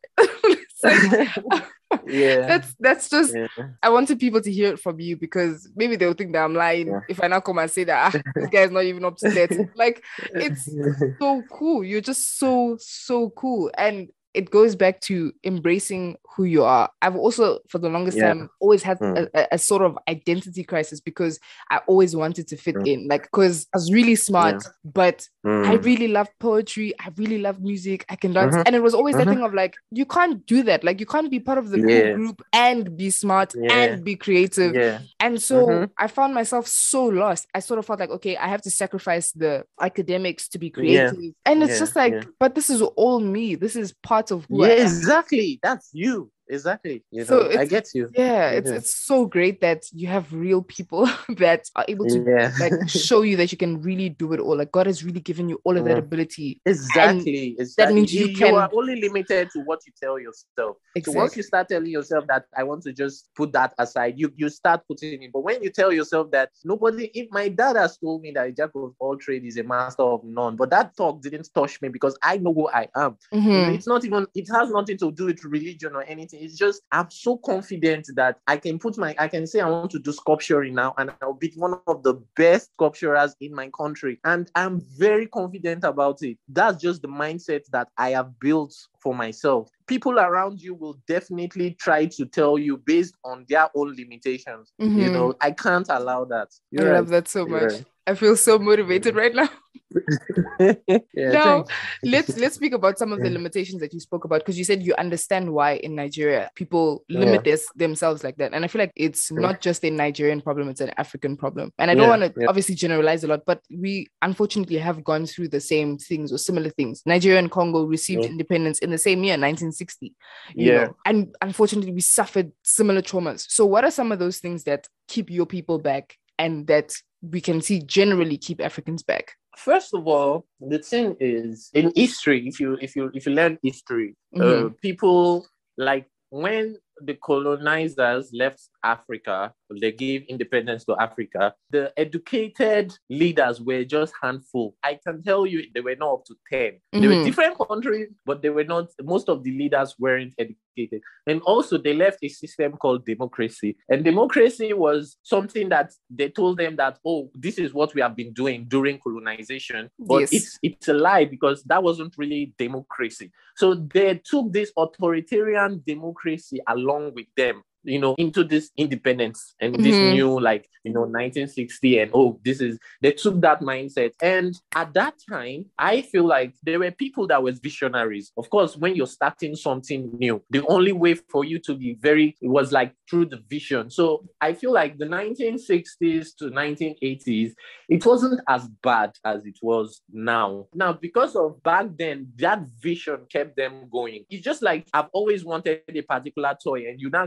Like, yeah, that's that's just yeah. I wanted people to hear it from you, because maybe they'll think that I'm lying yeah. if I now come and say that ah, this guy's not even up to date. Like, it's so cool. You're just so so cool. And it goes back to embracing who you are. I've also, for the longest yeah. time, always had mm. a, a sort of identity crisis, because I always wanted to fit mm. in. Like, because I was really smart, yeah. but mm. I really love poetry. I really love music. I can dance. Mm-hmm. And it was always mm-hmm. that thing of like, you can't do that. Like, you can't be part of the yeah. cool group and be smart yeah. and be creative. Yeah. And so mm-hmm. I found myself so lost. I sort of felt like, okay, I have to sacrifice the academics to be creative. Yeah. And it's just like, but this is all me. This is part of who yeah, I am. Exactly. That's you. Exactly. You know, so I get you. Yeah, it's yeah. it's so great that you have real people that are able to yeah. like show you that you can really do it all. Like, God has really given you all of yeah. that ability. Exactly. exactly. That means you, you can. You are only limited to what you tell yourself. Exactly. So once you start telling yourself that I want to just put that aside, you you start putting it. But when you tell yourself that nobody, if my dad has told me that a jack of all trades is a master of none, but that talk didn't touch me because I know who I am. Mm-hmm. You know, it's not even. It has nothing to do with religion or anything. It's just, I'm so confident that I can put my, I can say I want to do sculpturing now, and I'll be one of the best sculpturers in my country. And I'm very confident about it. That's just the mindset that I have built for myself. People around you will definitely try to tell you based on their own limitations. Mm-hmm. You know, I can't allow that. You're I right. love that so You're much. Right. I feel so motivated right now. yeah, now, let's let's speak about some of the limitations that you spoke about, because you said you understand why in Nigeria people limit yeah. this, themselves like that. And I feel like it's yeah. not just a Nigerian problem, it's an African problem. And I don't yeah. want to yeah. obviously generalize a lot, but we unfortunately have gone through the same things or similar things. Nigeria and Congo received yeah. independence in the same year, nineteen sixty. You yeah. know? And unfortunately, we suffered similar traumas. So what are some of those things that keep your people back and that we can see generally keep Africans back? First of all, the thing is, in history, if you if you if you learn history, mm-hmm. uh, people like when the colonizers left Africa, they gave independence to Africa, the educated leaders were just handful. I can tell you they were not up to ten. Mm-hmm. They were different countries, but they were not, most of the leaders weren't educated. And also they left a system called democracy. And democracy was something that they told them that, oh, this is what we have been doing during colonization. But yes. it's it's a lie, because that wasn't really democracy. So they took this authoritarian democracy along with them, you know, into this independence and mm-hmm. this new, like, you know, nineteen sixty, and oh, this is, they took that mindset. And at that time, I feel like there were people that were visionaries. Of course, when you're starting something new, the only way for you to be very, it was like through the vision. So I feel like the nineteen sixties to nineteen eighties, it wasn't as bad as it was now. Now, because of back then, that vision kept them going. It's just like, I've always wanted a particular toy, and you now give me that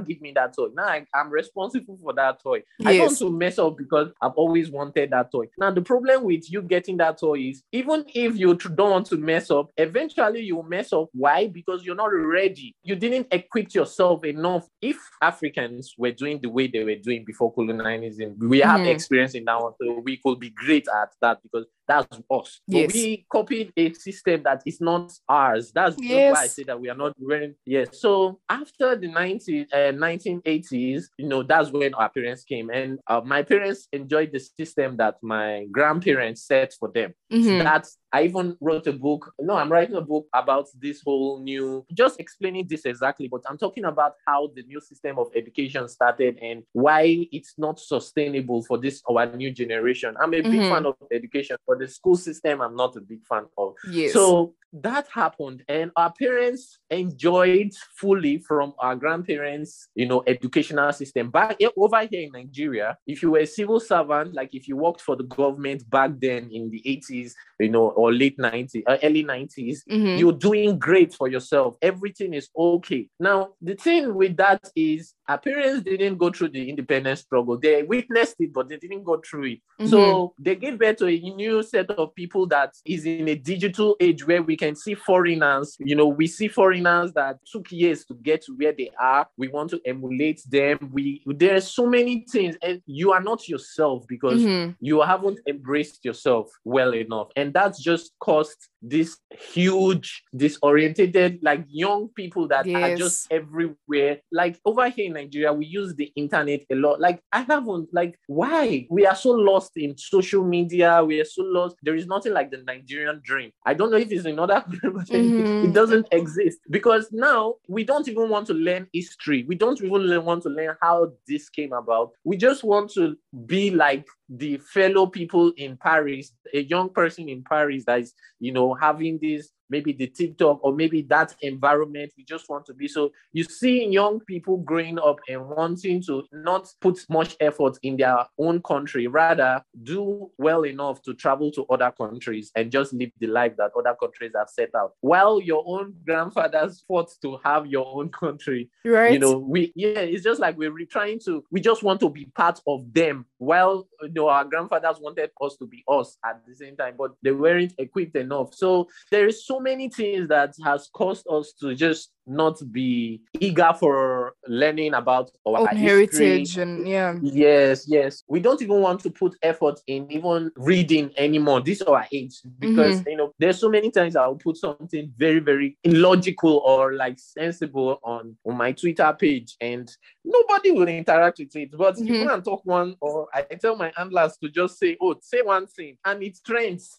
that toy. Now I, I'm responsible for that toy. Yes. I don't want to mess up because I've always wanted that toy. Now, the problem with you getting that toy is even if you don't want to mess up, eventually you will mess up. Why? Because you're not ready. You didn't equip yourself enough. If Africans were doing the way they were doing before colonialism, we have Mhm. experience in that one, so we could be great at that because that's us. Yes. But we copied a system that is not ours. That's just Yes. why I say that we are not wearing. Yes. So after the nineties, uh, nineteen eighties, you know, that's when our parents came, and uh, my parents enjoyed the system that my grandparents set for them. Mhm. That's I even wrote a book. No, I'm writing a book about this whole new, just explaining this exactly, but I'm talking about how the new system of education started and why it's not sustainable for this our new generation. I'm a big Mhm. fan of education, but the school system I'm not a big fan of. Yes. So that happened, and our parents enjoyed fully from our grandparents, you know, educational system. Back over here in Nigeria, if you were a civil servant, like if you worked for the government back then in the eighties, you know, or late nineties, uh, early nineties, Mhm. you're doing great for yourself. Everything is okay. Now, the thing with that is our parents didn't go through the independence struggle. They witnessed it, but they didn't go through it. Mhm. So they gave birth to a new set of people that is in a digital age where we can see foreigners. You know, we see foreigners that took years to get to where they are. We want to emulate them. We there are so many things, and you are not yourself because Mhm. you haven't embraced yourself well enough. And that's just caused this huge disorientated, like young people that are Yes. just everywhere. Like over here in Nigeria, we use the internet a lot. Like I haven't, like, why? We are so lost in social media. We are so lost. There is nothing like the Nigerian dream. I don't know if it's in other countries, but Mhm. it doesn't exist. Because now we don't even want to learn history. We don't even want to learn how this came about. We just want to be like the fellow people in Paris, a young person in Paris that is, you know, having this, maybe the TikTok or maybe that environment we just want to be. So you see young people growing up and wanting to not put much effort in their own country, rather do well enough to travel to other countries and just live the life that other countries have set out. While your own grandfathers fought to have your own country, Right. you know, we, yeah, it's just like we're trying to, we just want to be part of them while, you know, our grandfathers wanted us to be us at the same time, but they weren't equipped enough. So there is so many things that has caused us to just not be eager for learning about our Own history. heritage and yeah. Yes, yes. We don't even want to put effort in even reading anymore. This is our age because Mhm. you know there's so many times I'll put something very, very illogical or like sensible on, on my Twitter page and nobody will interact with it. But you Mhm. go and talk one, or I tell my handlers to just say, oh, say one thing, and it trends.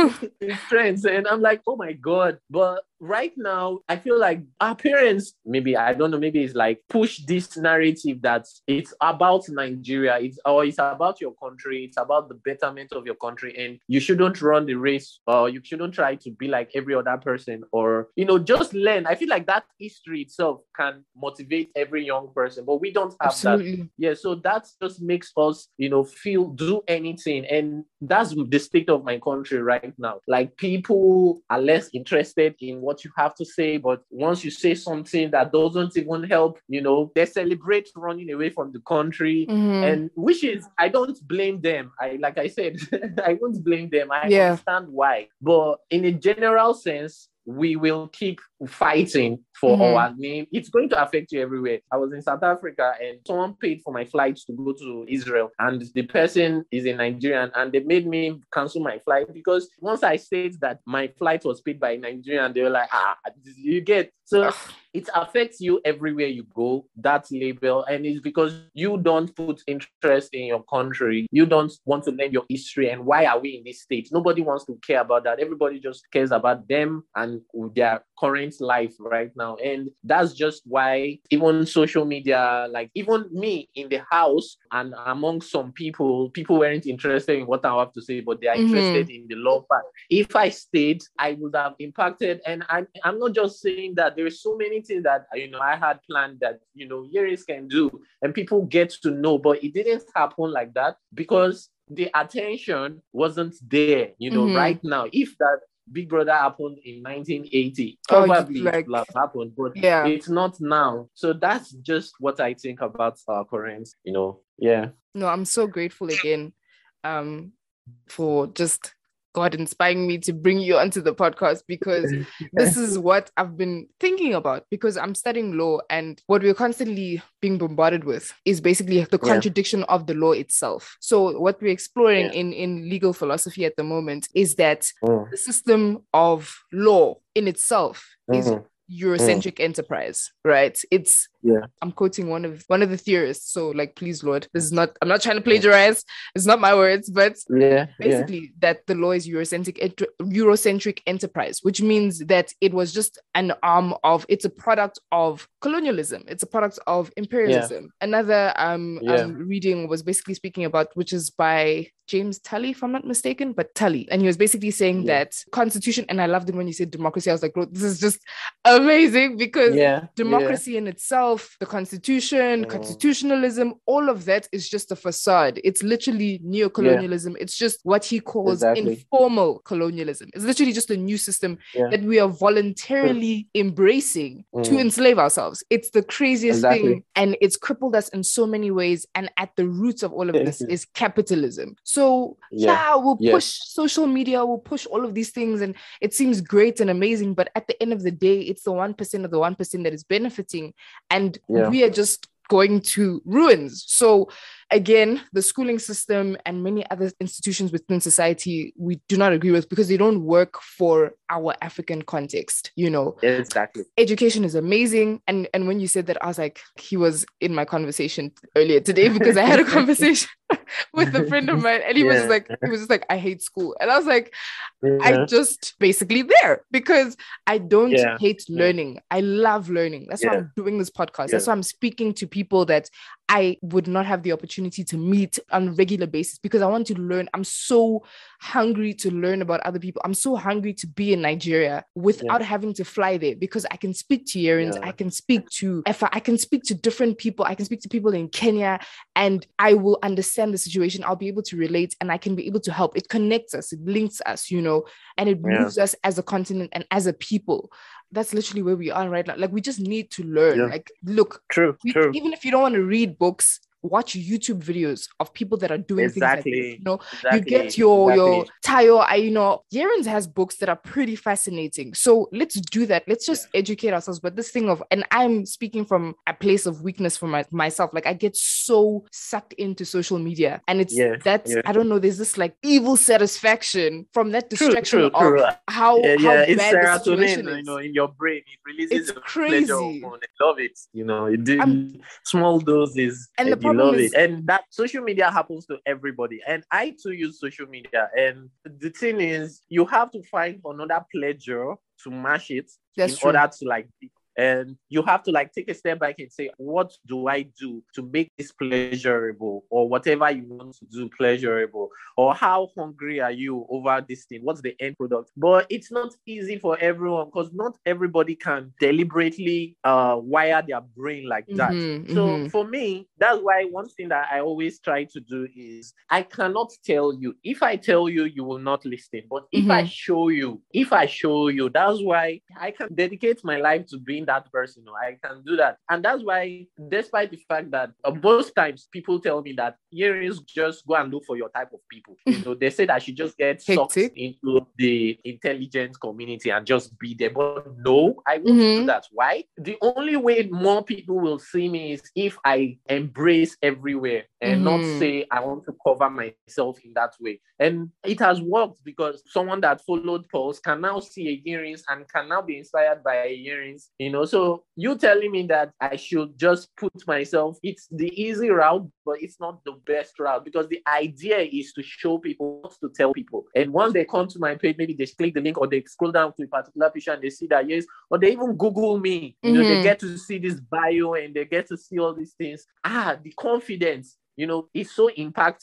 It trends. And I'm like, oh my God. But right now, I feel like our parents, maybe, I don't know, maybe it's like push this narrative that it's about Nigeria, it's or it's about your country, it's about the betterment of your country, and you shouldn't run the race, or you shouldn't try to be like every other person, or, you know, just learn. I feel like that history itself can motivate every young person, but we don't have Absolutely. that. Yeah, so that just makes us, you know, feel do anything. And that's the state of my country right now. Like people are less interested in what you have to say, but once you say something that doesn't even help, you know, they celebrate running away from the country. Mhm. And which is, I don't blame them. I like I said, I won't blame them. I Yeah. understand why. But in a general sense, we will keep fighting for Mhm. our name. It's going to affect you everywhere. I was in South Africa and someone paid for my flights to go to Israel, and the person is a Nigerian, and they made me cancel my flight because once I said that my flight was paid by Nigerian, they were like, ah, you get. So it affects you everywhere you go, that label. And it's because you don't put interest in your country. You don't want to learn your history and why are we in this state. Nobody wants to care about that. Everybody just cares about them and their current life right now. And that's just why even social media, like even me in the house and among some people, people weren't interested in what I have to say, but they are Mhm. interested in the law part. If I stayed, I would have impacted. And I'm, I'm not just saying that. There are so many things that, you know, I had planned that, you know, Yeris can do and people get to know, but it didn't happen like that because the attention wasn't there, you know, Mhm. right now. If that Big Brother happened in nineteen eighty. Oh, Probably like, it will have happened, but yeah. it's not now. So that's just what I think about our current, you know, yeah. No, I'm so grateful again um, for just God inspiring me to bring you onto the podcast, because this is what I've been thinking about, because I'm studying law, and what we're constantly being bombarded with is basically the Yeah. contradiction of the law itself. So what we're exploring Yeah. in, in legal philosophy at the moment is that Mm. the system of law in itself is Mm. Eurocentric enterprise, right? It's Yeah. I'm quoting one of one of the theorists. So, like, please, Lord, this is not. I'm not trying to plagiarize. It's not my words, but Yeah. basically Yeah. that the law is Eurocentric ent- Eurocentric enterprise, which means that it was just an arm of. It's a product of colonialism. It's a product of imperialism. Another um, Yeah. um reading was basically speaking about, which is by James Tully, if I'm not mistaken, but Tully, and he was basically saying Yeah. that constitution. And I loved it when you said democracy. I was like, bro, this is just amazing, because Yeah. democracy in itself, the constitution, Mm. constitutionalism, all of that is just a facade. It's literally neocolonialism. It's just what he calls Exactly. informal colonialism. It's literally just a new system Yeah. that we are voluntarily embracing to Mm. enslave ourselves. It's the craziest Exactly. thing, and it's crippled us in so many ways. And at the roots of all of this is capitalism. So Yeah. yeah, we'll Yeah. push social media, we'll push all of these things, and it seems great and amazing, but at the end of the day, it's the one percent of the one percent that is benefiting, and Yeah. we are just going to ruins. So again, the schooling system and many other institutions within society we do not agree with, because they don't work for our African context. You know, Exactly. education is amazing, and and when you said that, I was like, he was in my conversation earlier today, because I had a conversation with a friend of mine, and he was just Yeah. like, he was just like, I hate school, and I was like, Yeah. I just basically there, because I don't Yeah. hate Yeah. learning. I love learning. That's why Yeah. I'm doing this podcast. Yeah. That's why I'm speaking to people that I would not have the opportunity to meet on a regular basis, because I want to learn. I'm so hungry to learn about other people. I'm so hungry to be in Nigeria without Yeah. having to fly there, because I can speak to Yerins, Yeah. I can speak to Efa, I can speak to different people. I can speak to people in Kenya, and I will understand the situation. I'll be able to relate, and I can be able to help. It connects us, it links us, you know, and it Yeah. moves us as a continent and as a people. That's literally where we are right now. Like, we just need to learn. Yeah. Like, look, True. we- True. even if you don't want to read books, watch YouTube videos of people that are doing things like this. Exactly. You know, Exactly. you get your your Exactly. Tayo. I you know, Yerins has books that are pretty fascinating. So let's do that. Let's just educate ourselves. But this thing of, and I'm speaking from a place of weakness for my, myself. Like, I get so sucked into social media, and it's Yeah. that's Yeah. I don't know. There's this like evil satisfaction from that True. distraction True. of True. how Yeah, how yeah, it's bad the situation serotonin, you is. know, in your brain. It releases It's the crazy. pleasure hormone. I love it. You know, it did I'm- small doses, And and, the you problem love is- it. And that social media happens to everybody. And I too use social media. And the thing is, you have to find another pleasure to match it That's in true. order to like. And you have to like take a step back and say, what do I do to make this pleasurable, or whatever you want to do pleasurable, or how hungry are you over this thing? What's the end product? But it's not easy for everyone, because not everybody can deliberately uh, wire their brain like that. Mhm, So mhm. for me, that's why one thing that I always try to do is I cannot tell you. If I tell you, you will not listen. But if I Mhm. show you, if I show you, that's why I can dedicate my life to being that person. You know, I can do that. And that's why, despite the fact that uh, most times people tell me that here is just go and look for your type of people. You know, they say that I should just get sucked Hectic. into the intelligence community and just be there. But no, I won't Mhm. do that. Why? The only way more people will see me is if I embrace everywhere and not Mhm. say I want to cover myself in that way. And it has worked, because someone that followed Pulse can now see a earrings and can now be inspired by a earrings. You know, so you telling me that I should just put myself, it's the easy route, but it's not the best route, because the idea is to show people, not to tell people. And once they come to my page, maybe they click the link or they scroll down to a particular picture and they see that, yes, or they even Google me, you know, Mhm. they get to see this bio and they get to see all these things. Ah, the confidence, you know, it's so impacting.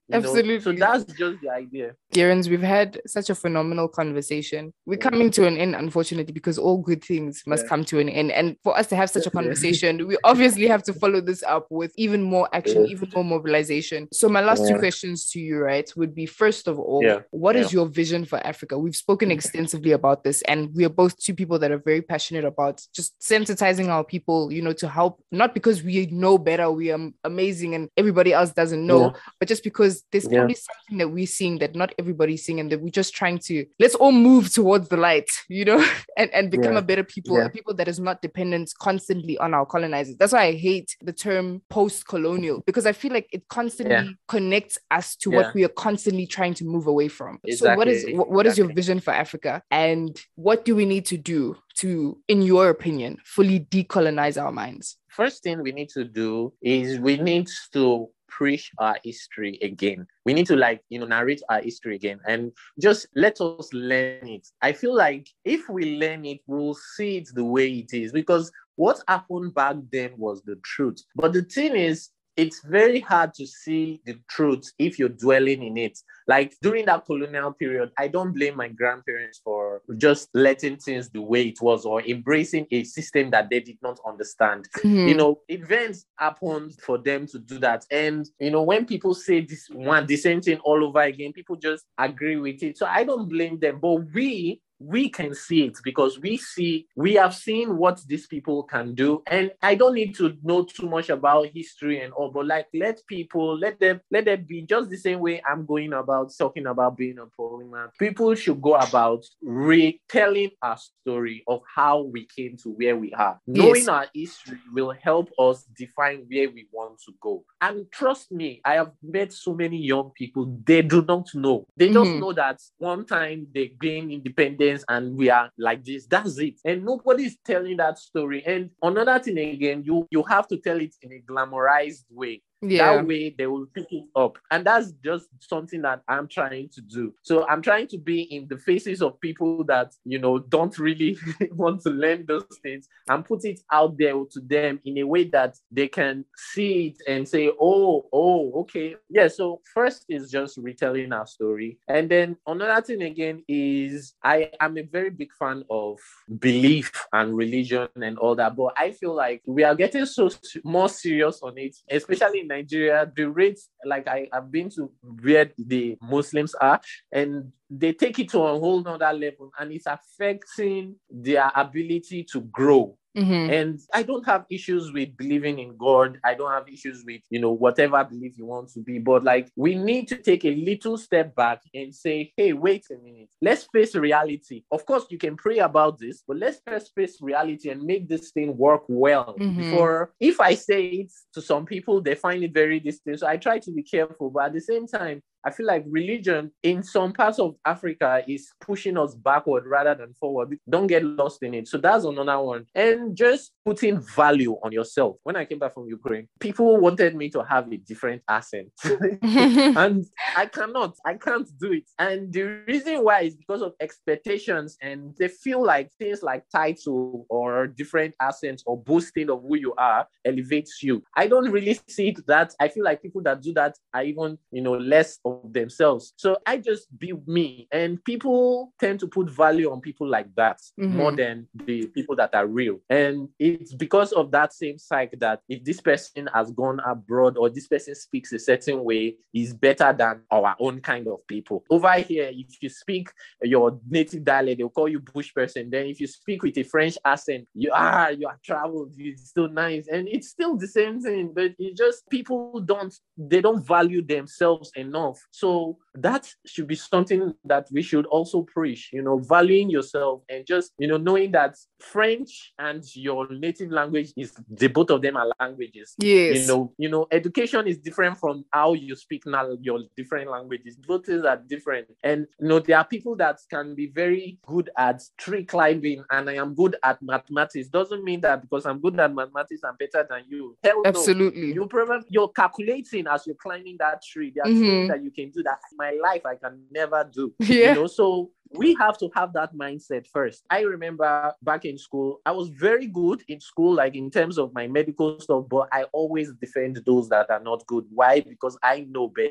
You know, so Absolutely. that's just the idea. Kierans, we've had such a phenomenal conversation. We're coming to an end, unfortunately, because all good things must Yeah. come to an end. And for us to have such a Yeah. conversation, we obviously have to follow this up with even more action, Yeah. even more mobilization. So my last two Yeah. questions to you, right, would be, first of all, Yeah. what is Yeah. your vision for Africa? We've spoken extensively about this, and we are both two people that are very passionate about just sensitizing our people, you know, to help, not because we know better, we are amazing and everybody else doesn't know, Yeah. but just because there's Yeah. probably something that we're seeing that not everybody's seeing, and that we're just trying to, let's all move towards the light, you know, and, and become Yeah. a better people, Yeah. a people that is not dependent constantly on our colonizers. That's why I hate the term post-colonial, because I feel like it constantly Yeah. connects us to Yeah. what we are constantly trying to move away from. Exactly. So what is what, what is your Exactly. vision for Africa, and what do we need to do to, in your opinion, fully decolonize our minds? First thing we need to do is we need to preach our history again. We need to, like, you know, narrate our history again and just let us learn it. I feel like if we learn it, we'll see it the way it is, because what happened back then was the truth. But the thing is, it's very hard to see the truth if you're dwelling in it. Like during that colonial period, I don't blame my grandparents for just letting things the way it was or embracing a system that they did not understand. Mm-hmm. You know, events happened for them to do that. And, you know, when people say this one, the same thing all over again, people just agree with it. So I don't blame them. But we, we can see it because we see, we have seen what these people can do. And I don't need to know too much about history and all, but like, let people, let them, let them be just the same way I'm going about talking about being a polymath. People should go about retelling our story of how we came to where we are. Yes. Knowing our history will help us define where we want to go. And trust me, I have met so many young people, they do not know. They just Mm-hmm. know that one time they gained independence and we are like this. That's it. And nobody's telling that story. And another thing again, you you have to tell it in a glamorized way. Yeah. That way they will pick it up. And that's just something that I'm trying to do. So I'm trying to be in the faces of people that, you know, don't really want to learn those things and put it out there to them in a way that they can see it and say, oh, oh, okay. Yeah, so first is just retelling our story. And then another thing again is I am a very big fan of belief and religion and all that. But I feel like we are getting so more serious on it, especially in Nigeria. The rates, like I have been to where the Muslims are, and they take it to a whole nother level, and it's affecting their ability to grow. Mm-hmm. And I don't have issues with believing in God. I don't have issues with, you know, whatever belief you want to be. But like, we need to take a little step back and say, hey, wait a minute. Let's face reality. Of course, you can pray about this, but let's first face reality and make this thing work well. Mm-hmm. Before, if I say it to some people, they find it very distant. So I try to be careful. But at the same time, I feel like religion in some parts of Africa is pushing us backward rather than forward. Don't get lost in it. So that's another one. And just putting value on yourself. When I came back from Ukraine, people wanted me to have a different accent. And I cannot. I can't do it. And the reason why is because of expectations. And they feel like things like title or different accents or boasting of who you are elevates you. I don't really see it that. I feel like people that do that are even, you know, less of themselves. So I just be me, and people tend to put value on people like that mm-hmm. more than the people that are real. And it's because of that same psyche that if this person has gone abroad or this person speaks a certain way, is better than our own kind of people. Over here, if you speak your native dialect, they'll call you bush person. Then if you speak with a French accent, you are you are traveled, it's still nice, and it's still the same thing. But it's just people don't they don't value themselves enough. So that should be something that we should also preach, you know, valuing yourself and just, you know, knowing that French and your native language is, the both of them are languages. Yes. You know, you know, education is different from how you speak now, your different languages. Both things are different. And, you know, there are people that can be very good at tree climbing and I am good at mathematics. Doesn't mean that because I'm good at mathematics, I'm better than you. Hell no. Absolutely. You probably, you're calculating as you're climbing that tree. There are mm-hmm. things that you can do that in my life I can never do. Yeah. You know, so we have to have that mindset first. I remember back in school, I was very good in school, like in terms of my medical stuff, but I always defend those that are not good. Why? Because I know better.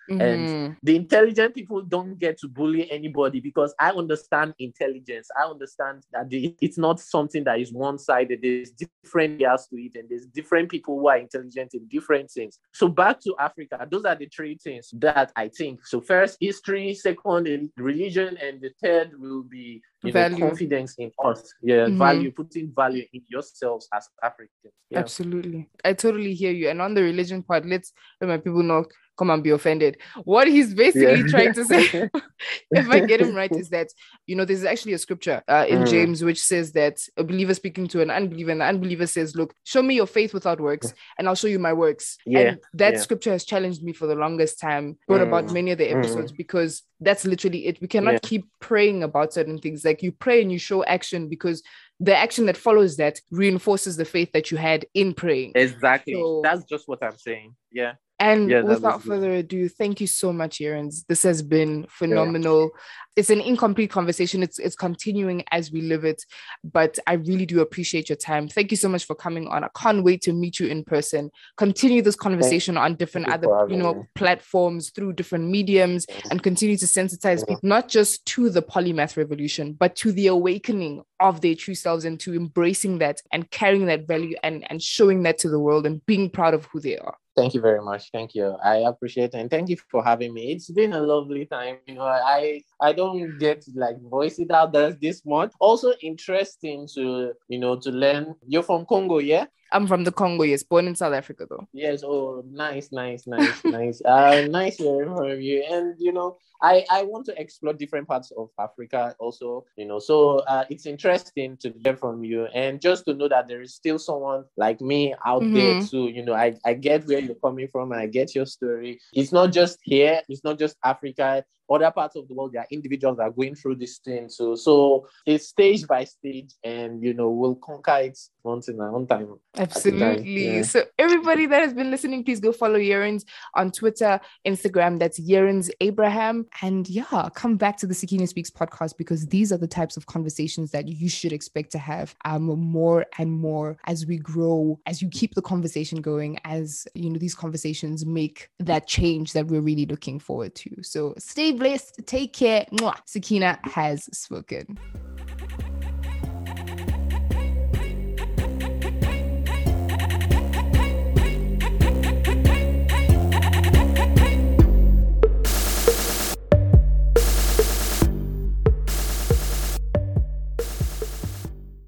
Mm-hmm. And the intelligent people don't get to bully anybody, because I understand intelligence. I understand that the, it's not something that is one-sided. There's different layers to it, and there's different people who are intelligent in different things. So back to Africa, those are the three things that I think. So first, history; second, religion; and the third will be, you value. know, confidence in us. Yeah, mm-hmm. value, putting value in yourselves as Africans. Yeah. Absolutely. I totally hear you. And on the religion part, let's let my people know, come and be offended. What he's basically yeah. trying to say, if I get him right, is that, you know, there's actually a scripture uh, in mm. James which says that a believer speaking to an unbeliever, and the unbeliever says, look, show me your faith without works and I'll show you my works. Yeah. And that yeah. scripture has challenged me for the longest time, brought mm. about many of the episodes, mm. because that's literally it. We cannot yeah. keep praying about certain things. Like, you pray and you show action, because the action that follows that reinforces the faith that you had in praying. Exactly. So, that's just what I'm saying. Yeah. And yeah, without further ado, thank you so much, Yerens. This has been phenomenal. Yeah. It's an incomplete conversation. It's it's continuing as we live it, but I really do appreciate your time. Thank you so much for coming on. I can't wait to meet you in person. Continue this conversation thank on different other, you know, me. platforms, through different mediums, and continue to sensitize yeah. people, not just to the polymath revolution, but to the awakening of their true selves, and to embracing that and carrying that value, and, and showing that to the world, and being proud of who they are. Thank you very much. Thank you. I appreciate it. And thank you for having me. It's been a lovely time. You know, I I don't get to like voice it out there this much. Also interesting to, you know, to learn. You're from Congo, yeah? I'm from the Congo, yes. Born in South Africa, though. Yes. Oh, nice, nice, nice, nice. Uh, nice hearing from you. And, you know, I, I want to explore different parts of Africa also, you know, so uh, it's interesting to hear from you, and just to know that there is still someone like me out mm-hmm. there too. You know, I, I get where you're coming from, and I get your story. It's not just here. It's not just Africa. Other parts of the world, there are individuals that are going through this thing. So, so it's stage by stage, and, you know, we'll conquer it once in a one time. Absolutely. Time. Yeah. So everybody that has been listening, please go follow Yerens on Twitter, Instagram. That's Yerens Abraham. And yeah, come back to the Sakina Speaks podcast, because these are the types of conversations that you should expect to have um, more and more as we grow, as you keep the conversation going, as, you know, these conversations make that change that we're really looking forward to. So stay blessed. Take care. Mwah. Sakina has spoken.